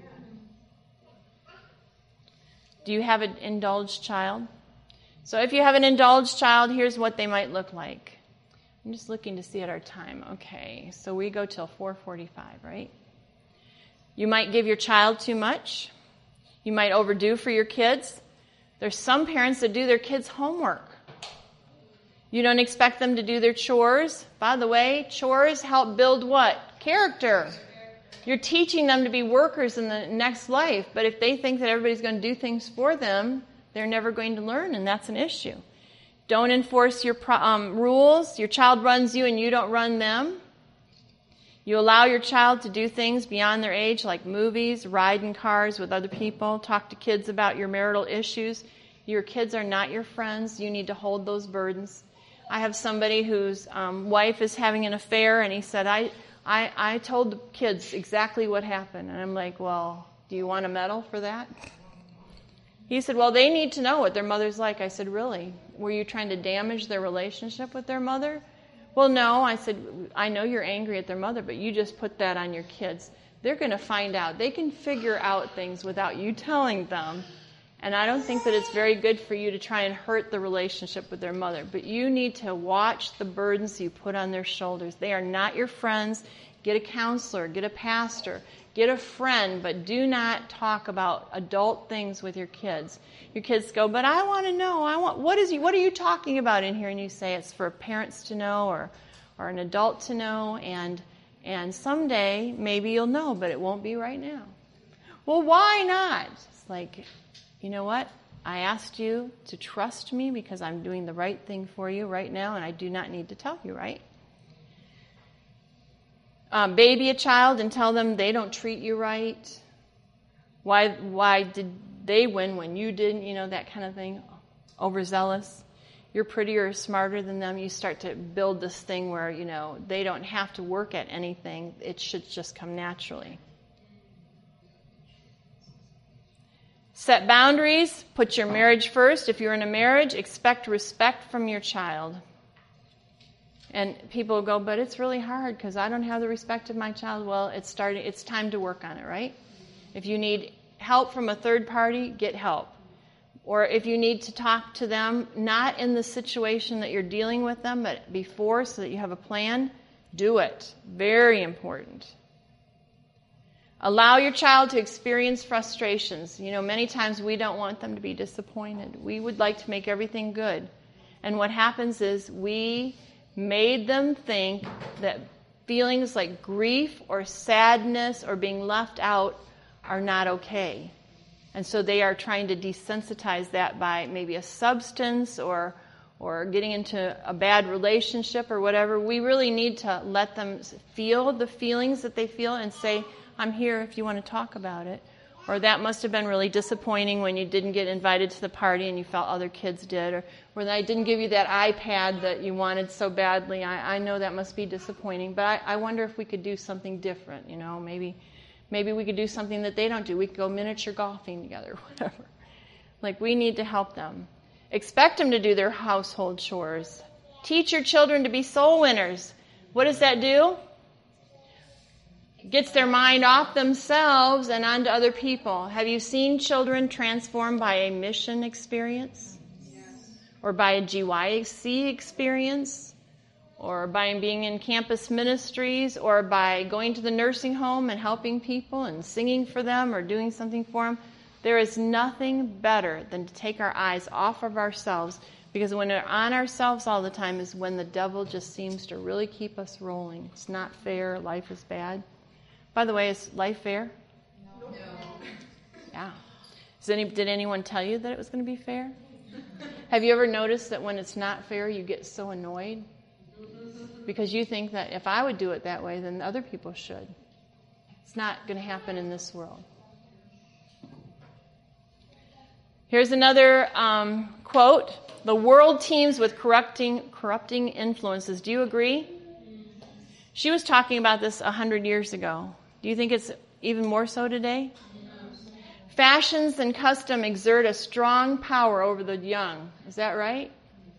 Do you have an indulged child? So if you have an indulged child, here's what they might look like. I'm just looking to see at our time. Okay, so we go till four forty-five, right? You might give your child too much. You might overdo for your kids. There's some parents that do their kids' homework. You don't expect them to do their chores. By the way, chores help build what? Character. You're teaching them to be workers in the next life, but if they think that everybody's going to do things for them, they're never going to learn, and that's an issue. Don't enforce your um, rules. Your child runs you and you don't run them. You allow your child to do things beyond their age, like movies, ride in cars with other people, talk to kids about your marital issues. Your kids are not your friends. You need to hold those burdens. I have somebody whose um, wife is having an affair, and he said, I, I, I told the kids exactly what happened. And I'm like, well, do you want a medal for that? He said, well, they need to know what their mother's like. I said, really? Were you trying to damage their relationship with their mother? Well, no. I said, I know you're angry at their mother, but you just put that on your kids. They're going to find out. They can figure out things without you telling them. And I don't think that it's very good for you to try and hurt the relationship with their mother. But you need to watch the burdens you put on their shoulders. They are not your friends. Get a counselor. Get a pastor. Get a friend. But do not talk about adult things with your kids. Your kids go, but I want to know. I want. What is you? What are you talking about in here? And you say it's for parents to know, or, or an adult to know. And and someday maybe you'll know, but it won't be right now. Well, why not? It's like, you know what? I asked you to trust me because I'm doing the right thing for you right now, and I do not need to tell you, right? Um, baby a child and tell them they don't treat you right. Why, why did they win when you didn't? You know, that kind of thing. Overzealous. You're prettier or smarter than them. You start to build this thing where, you know, they don't have to work at anything. It should just come naturally. Set boundaries. Put your marriage first. If you're in a marriage, expect respect from your child. And people go, but it's really hard because I don't have the respect of my child. Well, it's starting. It's time to work on it, right? If you need help from a third party, get help. Or if you need to talk to them, not in the situation that you're dealing with them, but before, so that you have a plan, do it. Very important. Allow your child to experience frustrations. You know, many times we don't want them to be disappointed. We would like to make everything good. And what happens is we made them think that feelings like grief or sadness or being left out are not okay. And so they are trying to desensitize that by maybe a substance or or getting into a bad relationship or whatever. We really need to let them feel the feelings that they feel and say, I'm here if you want to talk about it. Or that must have been really disappointing when you didn't get invited to the party and you felt other kids did. Or when I didn't give you that iPad that you wanted so badly. I, I know that must be disappointing. But I, I wonder if we could do something different, you know. Maybe maybe we could do something that they don't do. We could go miniature golfing together or whatever. Like, we need to help them. Expect them to do their household chores. Teach your children to be soul winners. What does that do? Gets their mind off themselves and onto other people. Have you seen children transformed by a mission experience? Yes. Or by a G Y C experience? Or by being in campus ministries? Or by going to the nursing home and helping people and singing for them or doing something for them? There is nothing better than to take our eyes off of ourselves, because when we're on ourselves all the time is when the devil just seems to really keep us rolling. It's not fair. Life is bad. By the way, is life fair? No. Yeah. Does any, did anyone tell you that it was going to be fair? Have you ever noticed that when it's not fair, you get so annoyed? Because you think that if I would do it that way, then other people should. It's not going to happen in this world. Here's another um, quote. The world teems with corrupting, corrupting influences. Do you agree? She was talking about this a hundred years ago. Do you think it's even more so today? Fashions and custom exert a strong power over the young. Is that right?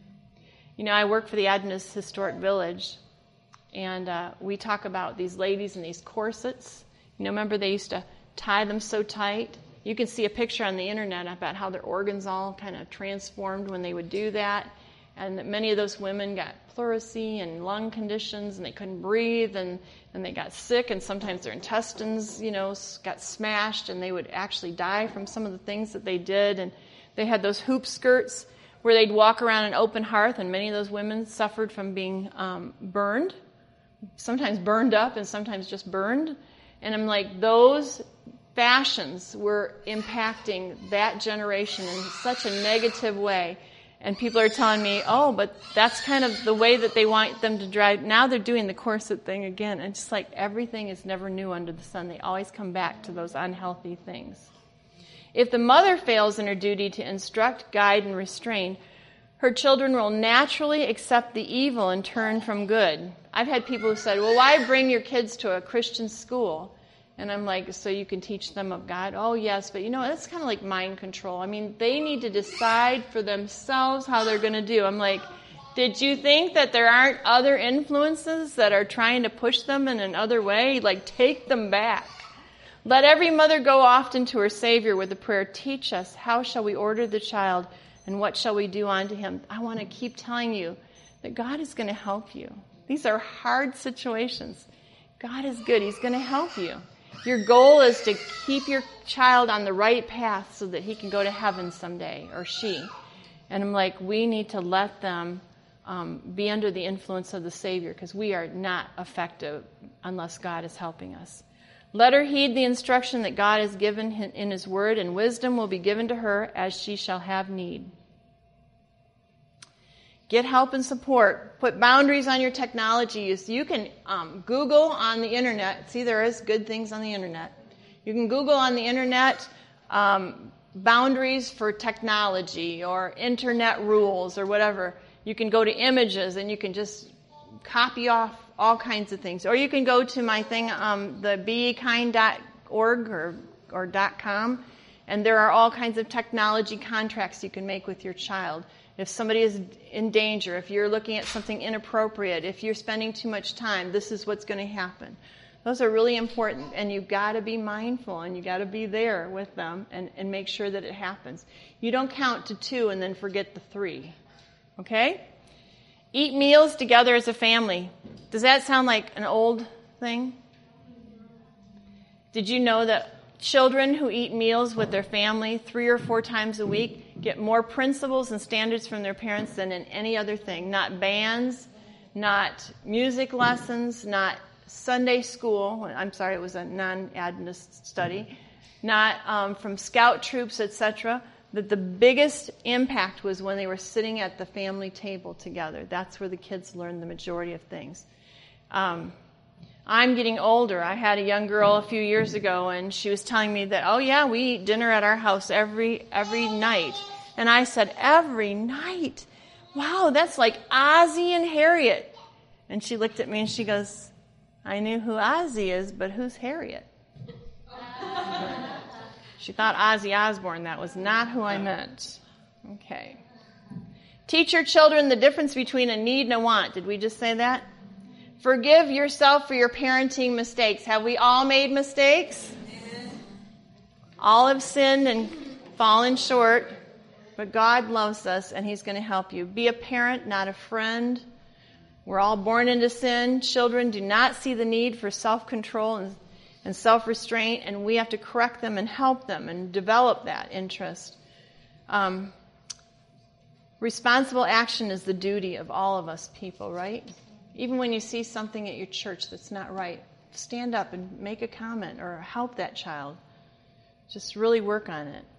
You know, I work for the Adventist Historic Village, and uh, we talk about these ladies in these corsets. You know, remember they used to tie them so tight? You can see a picture on the internet about how their organs all kind of transformed when they would do that. And that many of those women got pleurisy and lung conditions, and they couldn't breathe, and, and they got sick, and sometimes their intestines, you know, got smashed, and they would actually die from some of the things that they did. And they had those hoop skirts where they'd walk around an open hearth, and many of those women suffered from being um, burned, sometimes burned up and sometimes just burned. And I'm like, those fashions were impacting that generation in such a negative way. And people are telling me, oh, but that's kind of the way that they want them to drive. Now they're doing the corset thing again. And just like everything is never new under the sun. They always come back to those unhealthy things. If the mother fails in her duty to instruct, guide, and restrain, her children will naturally accept the evil and turn from good. I've had people who said, well, why bring your kids to a Christian school? And I'm like, so you can teach them of God? Oh, yes, but you know, that's kind of like mind control. I mean, they need to decide for themselves how they're going to do. I'm like, did you think that there aren't other influences that are trying to push them in another way? Like, take them back. Let every mother go often to her Savior with the prayer, teach us, how shall we order the child, and what shall we do unto him? I want to keep telling you that God is going to help you. These are hard situations. God is good. He's going to help you. Your goal is to keep your child on the right path so that he can go to heaven someday, or she. And I'm like, we need to let them um, be under the influence of the Savior, because we are not effective unless God is helping us. Let her heed the instruction that God has given in his word, and wisdom will be given to her as she shall have need. Get help and support. Put boundaries on your technology use. You can um, Google on the internet. See, there is good things on the internet. You can Google on the internet um, boundaries for technology or internet rules or whatever. You can go to images and you can just copy off all kinds of things. Or you can go to my thing, um, the be kind dot org or, or .com, and there are all kinds of technology contracts you can make with your child. If somebody is in danger, if you're looking at something inappropriate, if you're spending too much time, this is what's going to happen. Those are really important, and you've got to be mindful, and you've got to be there with them and, and make sure that it happens. You don't count to two and then forget the three. Okay? Eat meals together as a family. Does that sound like an old thing? Did you know that children who eat meals with their family three or four times a week get more principles and standards from their parents than in any other thing? Not bands, not music lessons, not Sunday school. I'm sorry, it was a non-Adventist study. Not um, from scout troops, et cetera. That the biggest impact was when they were sitting at the family table together. That's where the kids learned the majority of things. Um, I'm getting older. I had a young girl a few years ago, and she was telling me that, oh yeah, we eat dinner at our house every every night. And I said, every night? Wow, that's like Ozzie and Harriet. And she looked at me and she goes, I knew who Ozzie is, but who's Harriet? She thought Ozzy Osbourne. That was not who I meant. Okay. Teach your children the difference between a need and a want. Did we just say that? Forgive yourself for your parenting mistakes. Have we all made mistakes? All have sinned and fallen short, but God loves us and He's going to help you. Be a parent, not a friend. We're all born into sin. Children do not see the need for self-control and, and self-restraint, and we have to correct them and help them and develop that interest. Um, responsible action is the duty of all of us people, right? Even when you see something at your church that's not right, stand up and make a comment or help that child. Just really work on it.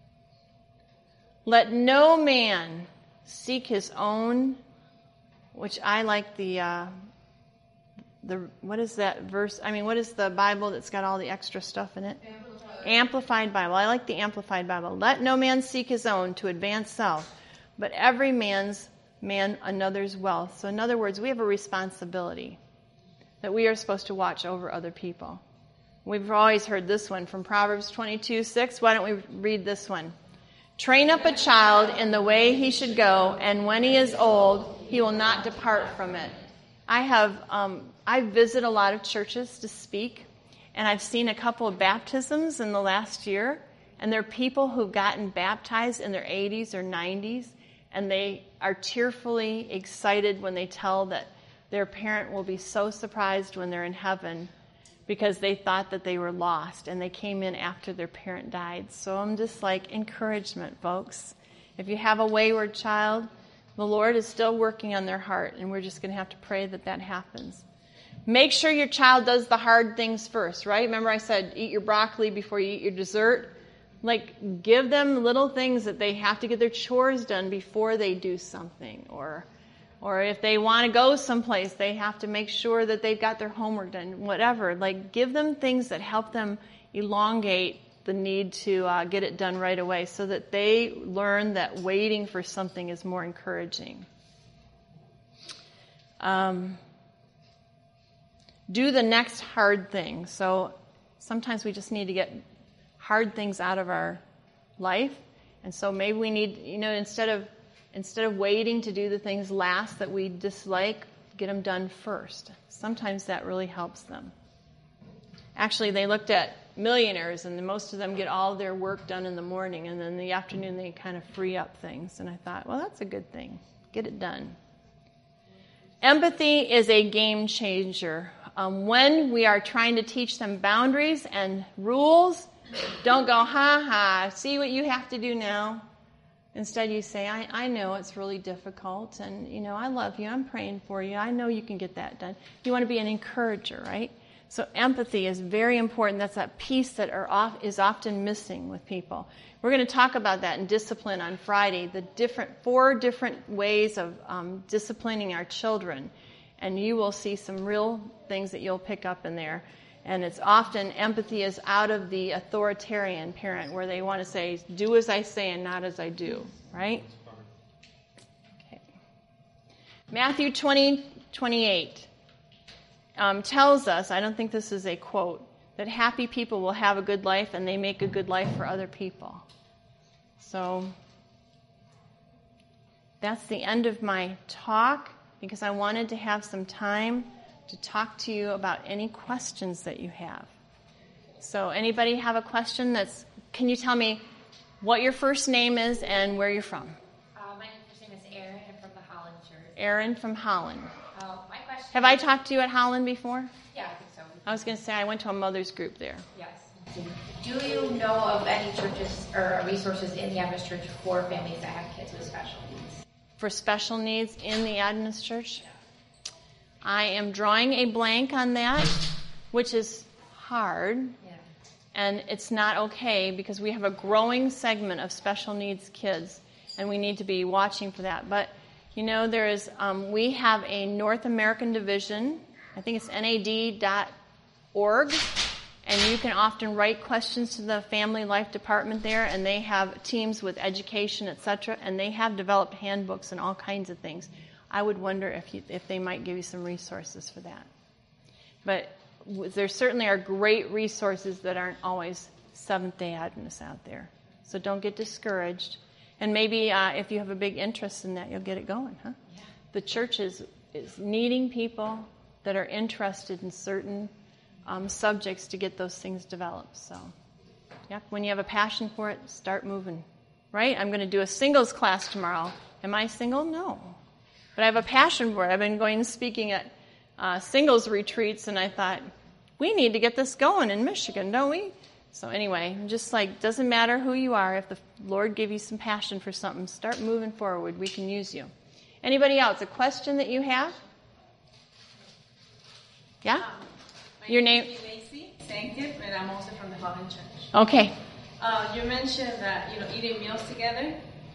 Let no man seek his own, which I like the, uh, the what is that verse? I mean, what is the Bible that's got all the extra stuff in it? Amplified. Amplified Bible. I like the Amplified Bible. Let no man seek his own to advance self, but every man's man another's wealth. So in other words, we have a responsibility that we are supposed to watch over other people. We've always heard this one from Proverbs twenty-two six. Why don't we read this one? Train up a child in the way he should go, and when he is old, he will not depart from it. I have, um, I visit a lot of churches to speak, and I've seen a couple of baptisms in the last year, and there are people who've gotten baptized in their eighties or nineties, and they are tearfully excited when they tell that their parent will be so surprised when they're in heaven because they thought that they were lost and they came in after their parent died. So I'm just like, encouragement, folks. If you have a wayward child, the Lord is still working on their heart, and we're just going to have to pray that that happens. Make sure your child does the hard things first, right? Remember I said eat your broccoli before you eat your dessert? Like, give them little things that they have to get their chores done before they do something. Or or if they want to go someplace, they have to make sure that they've got their homework done, whatever. Like, give them things that help them elongate the need to uh, get it done right away so that they learn that waiting for something is more encouraging. Um, do the next hard thing. So sometimes we just need to get hard things out of our life, and so maybe we need, you know, instead of instead of waiting to do the things last that we dislike, get them done first. Sometimes that really helps them. Actually, they looked at millionaires, and most of them get all their work done in the morning, and then in the afternoon they kind of free up things. And I thought, well, that's a good thing. Get it done. Empathy is a game changer. Um, when we are trying to teach them boundaries and rules, don't go, ha ha, see what you have to do now. Instead, you say, I, I know it's really difficult, and, you know, I love you. I'm praying for you. I know you can get that done. You want to be an encourager, right? So empathy is very important. That's that piece that are off, is often missing with people. We're going to talk about that in discipline on Friday, the different four different ways of um, disciplining our children. And you will see some real things that you'll pick up in there. And it's often, empathy is out of the authoritarian parent where they want to say, do as I say and not as I do, right? Okay. Matthew twenty twenty-eight um, tells us, I don't think this is a quote, that happy people will have a good life and they make a good life for other people. So that's the end of my talk, because I wanted to have some time to talk to you about any questions that you have. So anybody have a question that's, can you tell me what your first name is and where you're from? Uh, my first name is Erin. I'm from the Holland Church. Erin from Holland. Uh, my question Have I talked to you at Holland before? Yeah, I think so. I was going to say I went to a mother's group there. Yes. Do you know of any churches or resources in the Adventist Church for families that have kids with special needs? For special needs in the Adventist Church? I am drawing a blank on that, which is hard. Yeah. And it's not okay because we have a growing segment of special needs kids, and we need to be watching for that. But, you know, there is, um, we have a North American division. I think it's N A D dot org. And you can often write questions to the Family Life Department there, and they have teams with education, et cetera, and they have developed handbooks and all kinds of things. I would wonder if you, if they might give you some resources for that. But w- there certainly are great resources that aren't always Seventh-day Adventists out there. So don't get discouraged. And maybe uh, if you have a big interest in that, you'll get it going, huh? Yeah. The church is, is needing people that are interested in certain Um, subjects to get those things developed. So, yeah, when you have a passion for it, start moving. Right? I'm going to do a singles class tomorrow. Am I single? No. But I have a passion for it. I've been going and speaking at uh, singles retreats, and I thought, we need to get this going in Michigan, don't we? So anyway, just like, doesn't matter who you are. If the Lord gave you some passion for something, start moving forward. We can use you. Anybody else? A question that you have? Yeah? My Your name name? is Lacey Sankip, and I'm also from the Holland Church. Okay. Uh, you mentioned that, you know, eating meals together,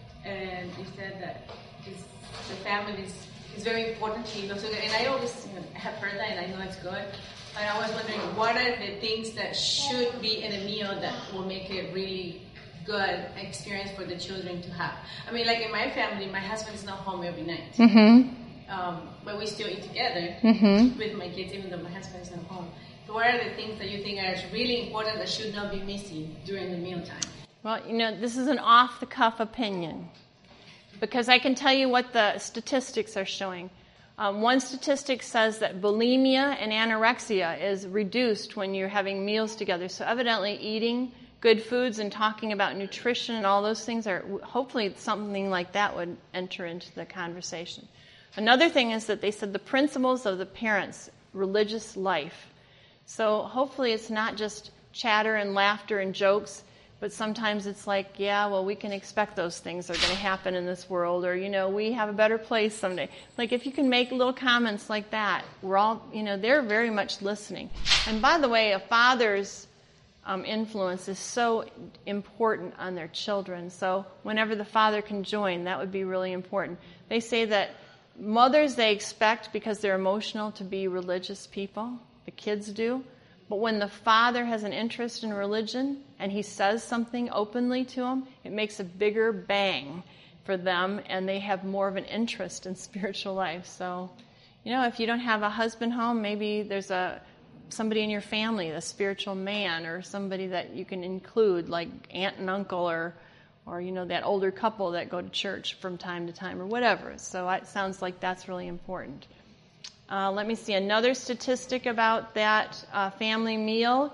and you said that it's, the family is, is very important to you. So, and I always, you know, have heard that, and I know it's good. But I was wondering, what are the things that should be in a meal that will make it really good experience for the children to have? I mean, like in my family, my husband is not home every night. Mm-hmm. Um, but we still eat together Mm-hmm. with my kids, even though my husband is not home. So what are the things that you think are really important that should not be missing during the mealtime? Well, you know, this is an off-the-cuff opinion because I can tell you what the statistics are showing. Um, one statistic says that bulimia and anorexia is reduced when you're having meals together. So evidently eating good foods and talking about nutrition and all those things are, hopefully something like that would enter into the conversation. Another thing is that they said the principles of the parents' religious life. So hopefully it's not just chatter and laughter and jokes, but sometimes it's like, yeah, well, we can expect those things are going to happen in this world, or, you know, we have a better place someday. Like if you can make little comments like that, we're all, you know, they're very much listening. And by the way, a father's um, influence is so important on their children. So whenever the father can join, that would be really important. They say that mothers, they expect, because they're emotional, to be religious people. The kids do. But when the father has an interest in religion and he says something openly to them, it makes a bigger bang for them, and they have more of an interest in spiritual life. So, you know, if you don't have a husband home, maybe there's a somebody in your family, a spiritual man, or somebody that you can include, like aunt and uncle, or or, you know, that older couple that go to church from time to time, or whatever. So it sounds like that's really important. Uh, let me see. Another statistic about that uh, family meal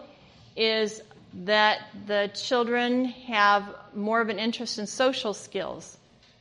is that the children have more of an interest in social skills.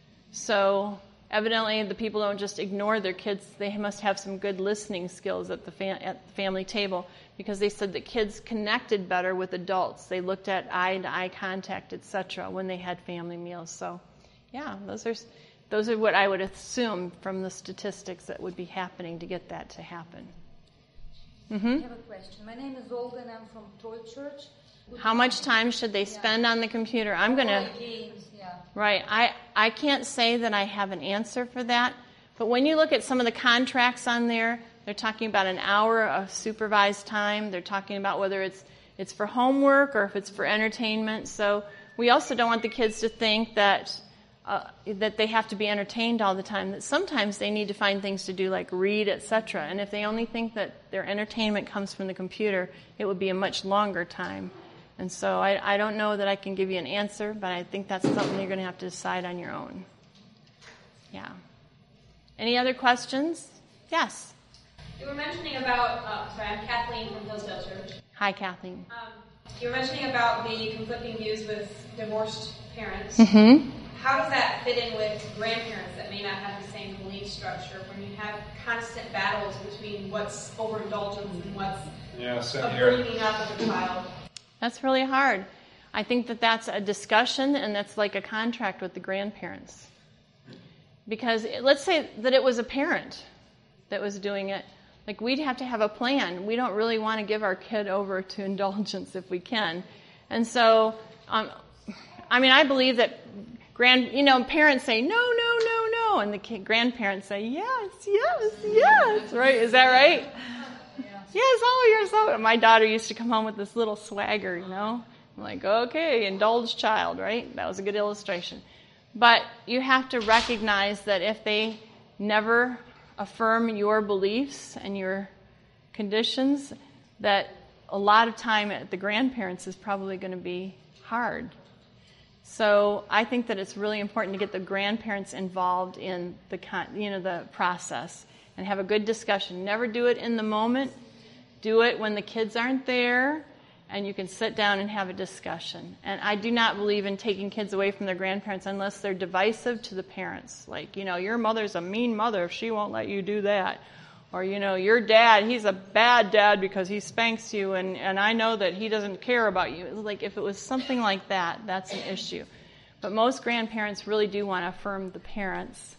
So evidently the people don't just ignore their kids. They must have some good listening skills at the, fam- at the family table, because they said that kids connected better with adults. They looked at eye-to-eye contact, et cetera, when they had family meals. So, yeah, those are... Those are what I would assume from the statistics that would be happening to get that to happen. Mm-hmm. I have a question. My name is Olga, and I'm from Troy Church. How much time should they spend yeah. on the computer? I'm going to... Games, yeah. Right. I, I can't say that I have an answer for that. But when you look at some of the contracts on there, they're talking about an hour of supervised time. They're talking about whether it's it's for homework or if it's for entertainment. So we also don't want the kids to think that... Uh, that they have to be entertained all the time, that sometimes they need to find things to do like read, et cetera. And if they only think that their entertainment comes from the computer, it would be a much longer time. And so I, I don't know that I can give you an answer, but I think that's something you're going to have to decide on your own. Yeah. Any other questions? Yes. You were mentioning about, uh, sorry, I'm Kathleen from Hillsdale Church. Hi, Kathleen. Um, you were mentioning about the conflicting views with divorced parents. Mm-hmm. How does that fit in with grandparents that may not have the same beliefs family structure when you have constant battles between what's overindulgence and what's Yeah, same a here. bringing up of a child. That's really hard. I think that that's a discussion, and that's like a contract with the grandparents. Because it, let's say that it was a parent that was doing it. Like, we'd have to have a plan. We don't really want to give our kid over to indulgence if we can. And so, um, I mean, I believe that grand, you know, parents say, no, no, no, no. And the kid, grandparents say, yes, yes, yes. Right? Is that right? Yes, oh, you're so... My daughter used to come home with this little swagger, you know. I'm like, okay, indulged child, right? That was a good illustration. But you have to recognize that if they never affirm your beliefs and your conditions, that a lot of time at the grandparents is probably going to be hard. So I think that it's really important to get the grandparents involved in the con- you know the process and have a good discussion. Never do it in the moment. Do it when the kids aren't there, and you can sit down and have a discussion. And I do not believe in taking kids away from their grandparents unless they're divisive to the parents. Like, you know, your mother's a mean mother if she won't let you do that. Or, you know, your dad, he's a bad dad because he spanks you, and, and I know that he doesn't care about you. Like, if it was something like that, that's an issue. But most grandparents really do want to affirm the parents.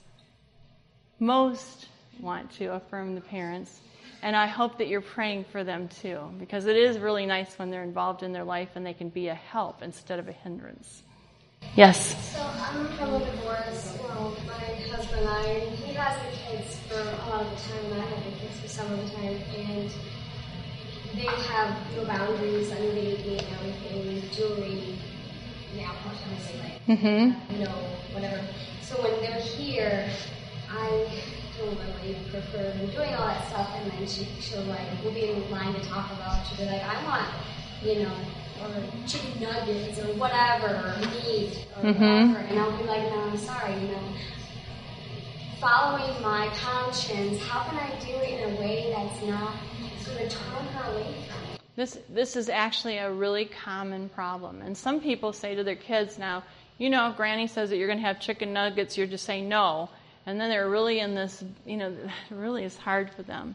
Most want to affirm the parents. And I hope that you're praying for them too, because it is really nice when they're involved in their life and they can be a help instead of a hindrance. Yes? So I'm from a divorce. Well, my husband and I, he has the kids for a lot of the time, and I have the kids for some of the time, and they have no boundaries. I mean, they eat everything, jewelry, nail polish, everything, like, Mm-hmm. you know, whatever. So when they're here, I told them I even prefer them doing all that stuff, and then she, she'll like, we'll be in line to talk about, she'll be like, I want, you know, or chicken nuggets or whatever, or meat or Mm-hmm. whatever, and I'll be like, no, I'm sorry, you know. Following my conscience, how can I do it in a way that's not going to turn her away from it? This this is actually a really common problem. And some people say to their kids now, you know, if Granny says that you're going to have chicken nuggets, you're just saying no. And then they're really in this, you know, it really is hard for them.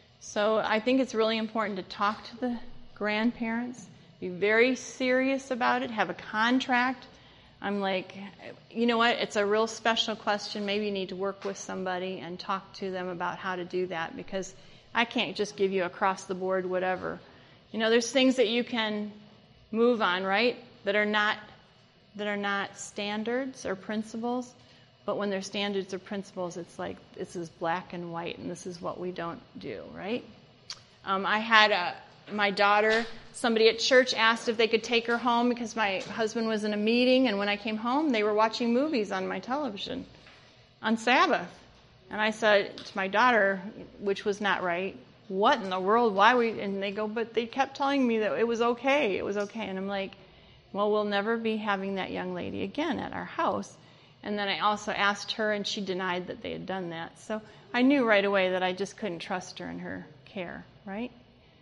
So I think it's really important to talk to the grandparents, be very serious about it, have a contract. I'm like, you know what, it's a real special question. Maybe you need to work with somebody and talk to them about how to do that, because I can't just give you across the board whatever. You know, there's things that you can move on, right, that are not that are not standards or principles. But when they're standards or principles, it's like this is black and white, and this is what we don't do, right? Um, I had a, my daughter, somebody at church asked if they could take her home because my husband was in a meeting, and when I came home, they were watching movies on my television on Sabbath. And I said to my daughter, which was not right, what in the world, why we, and they go, but they kept telling me that it was okay, it was okay. And I'm like, well, we'll never be having that young lady again at our house. And then I also asked her, and she denied that they had done that. So I knew right away that I just couldn't trust her in her care, right?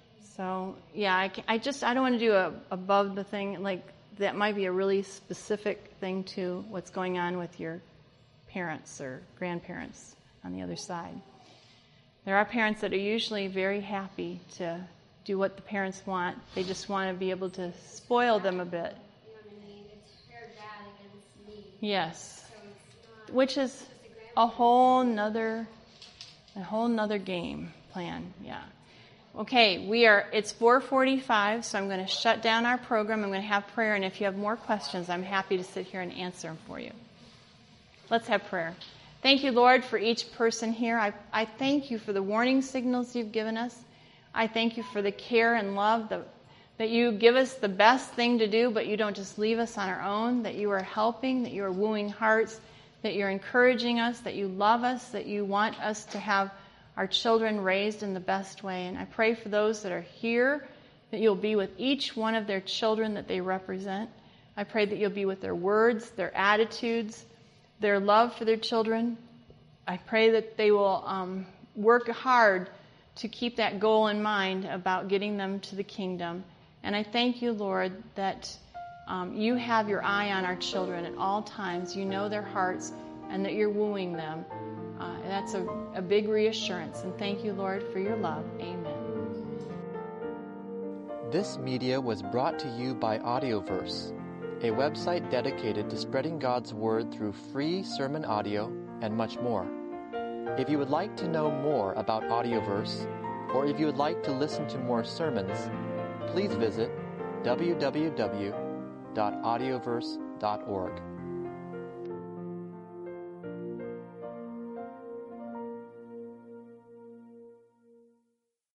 So, yeah, I, I just, I don't want to do a above the thing. Like, that might be a really specific thing to what's going on with your parents or grandparents on the other side. There are parents that are usually very happy to do what the parents want. They just want to be able to spoil them a bit. You know what I mean? It's her dad against me. Yes. So it's not Which is just a grandparent. a whole nother, a whole nother game plan, yeah. Okay, we are, it's four forty-five, so I'm going to shut down our program. I'm going to have prayer, and if you have more questions, I'm happy to sit here and answer them for you. Let's have prayer. Thank you, Lord, for each person here. I, I thank you for the warning signals you've given us. I thank you for the care and love that, that you give us the best thing to do, but you don't just leave us on our own, that you are helping, that you are wooing hearts, that you're encouraging us, that you love us, that you want us to have our children raised in the best way. And I pray for those that are here, that you'll be with each one of their children that they represent. I pray that you'll be with their words, their attitudes, their love for their children. I pray that they will um, work hard to keep that goal in mind about getting them to the kingdom. And I thank you, Lord, that um, you have your eye on our children at all times. You know their hearts, and that you're wooing them uh, that's a, a big reassurance. And thank you, Lord, for your love. Amen. This media was brought to you by Audioverse, a website dedicated to spreading God's Word through free sermon audio and much more. If you would like to know more about Audioverse, or if you would like to listen to more sermons, please visit w w w dot audioverse dot org.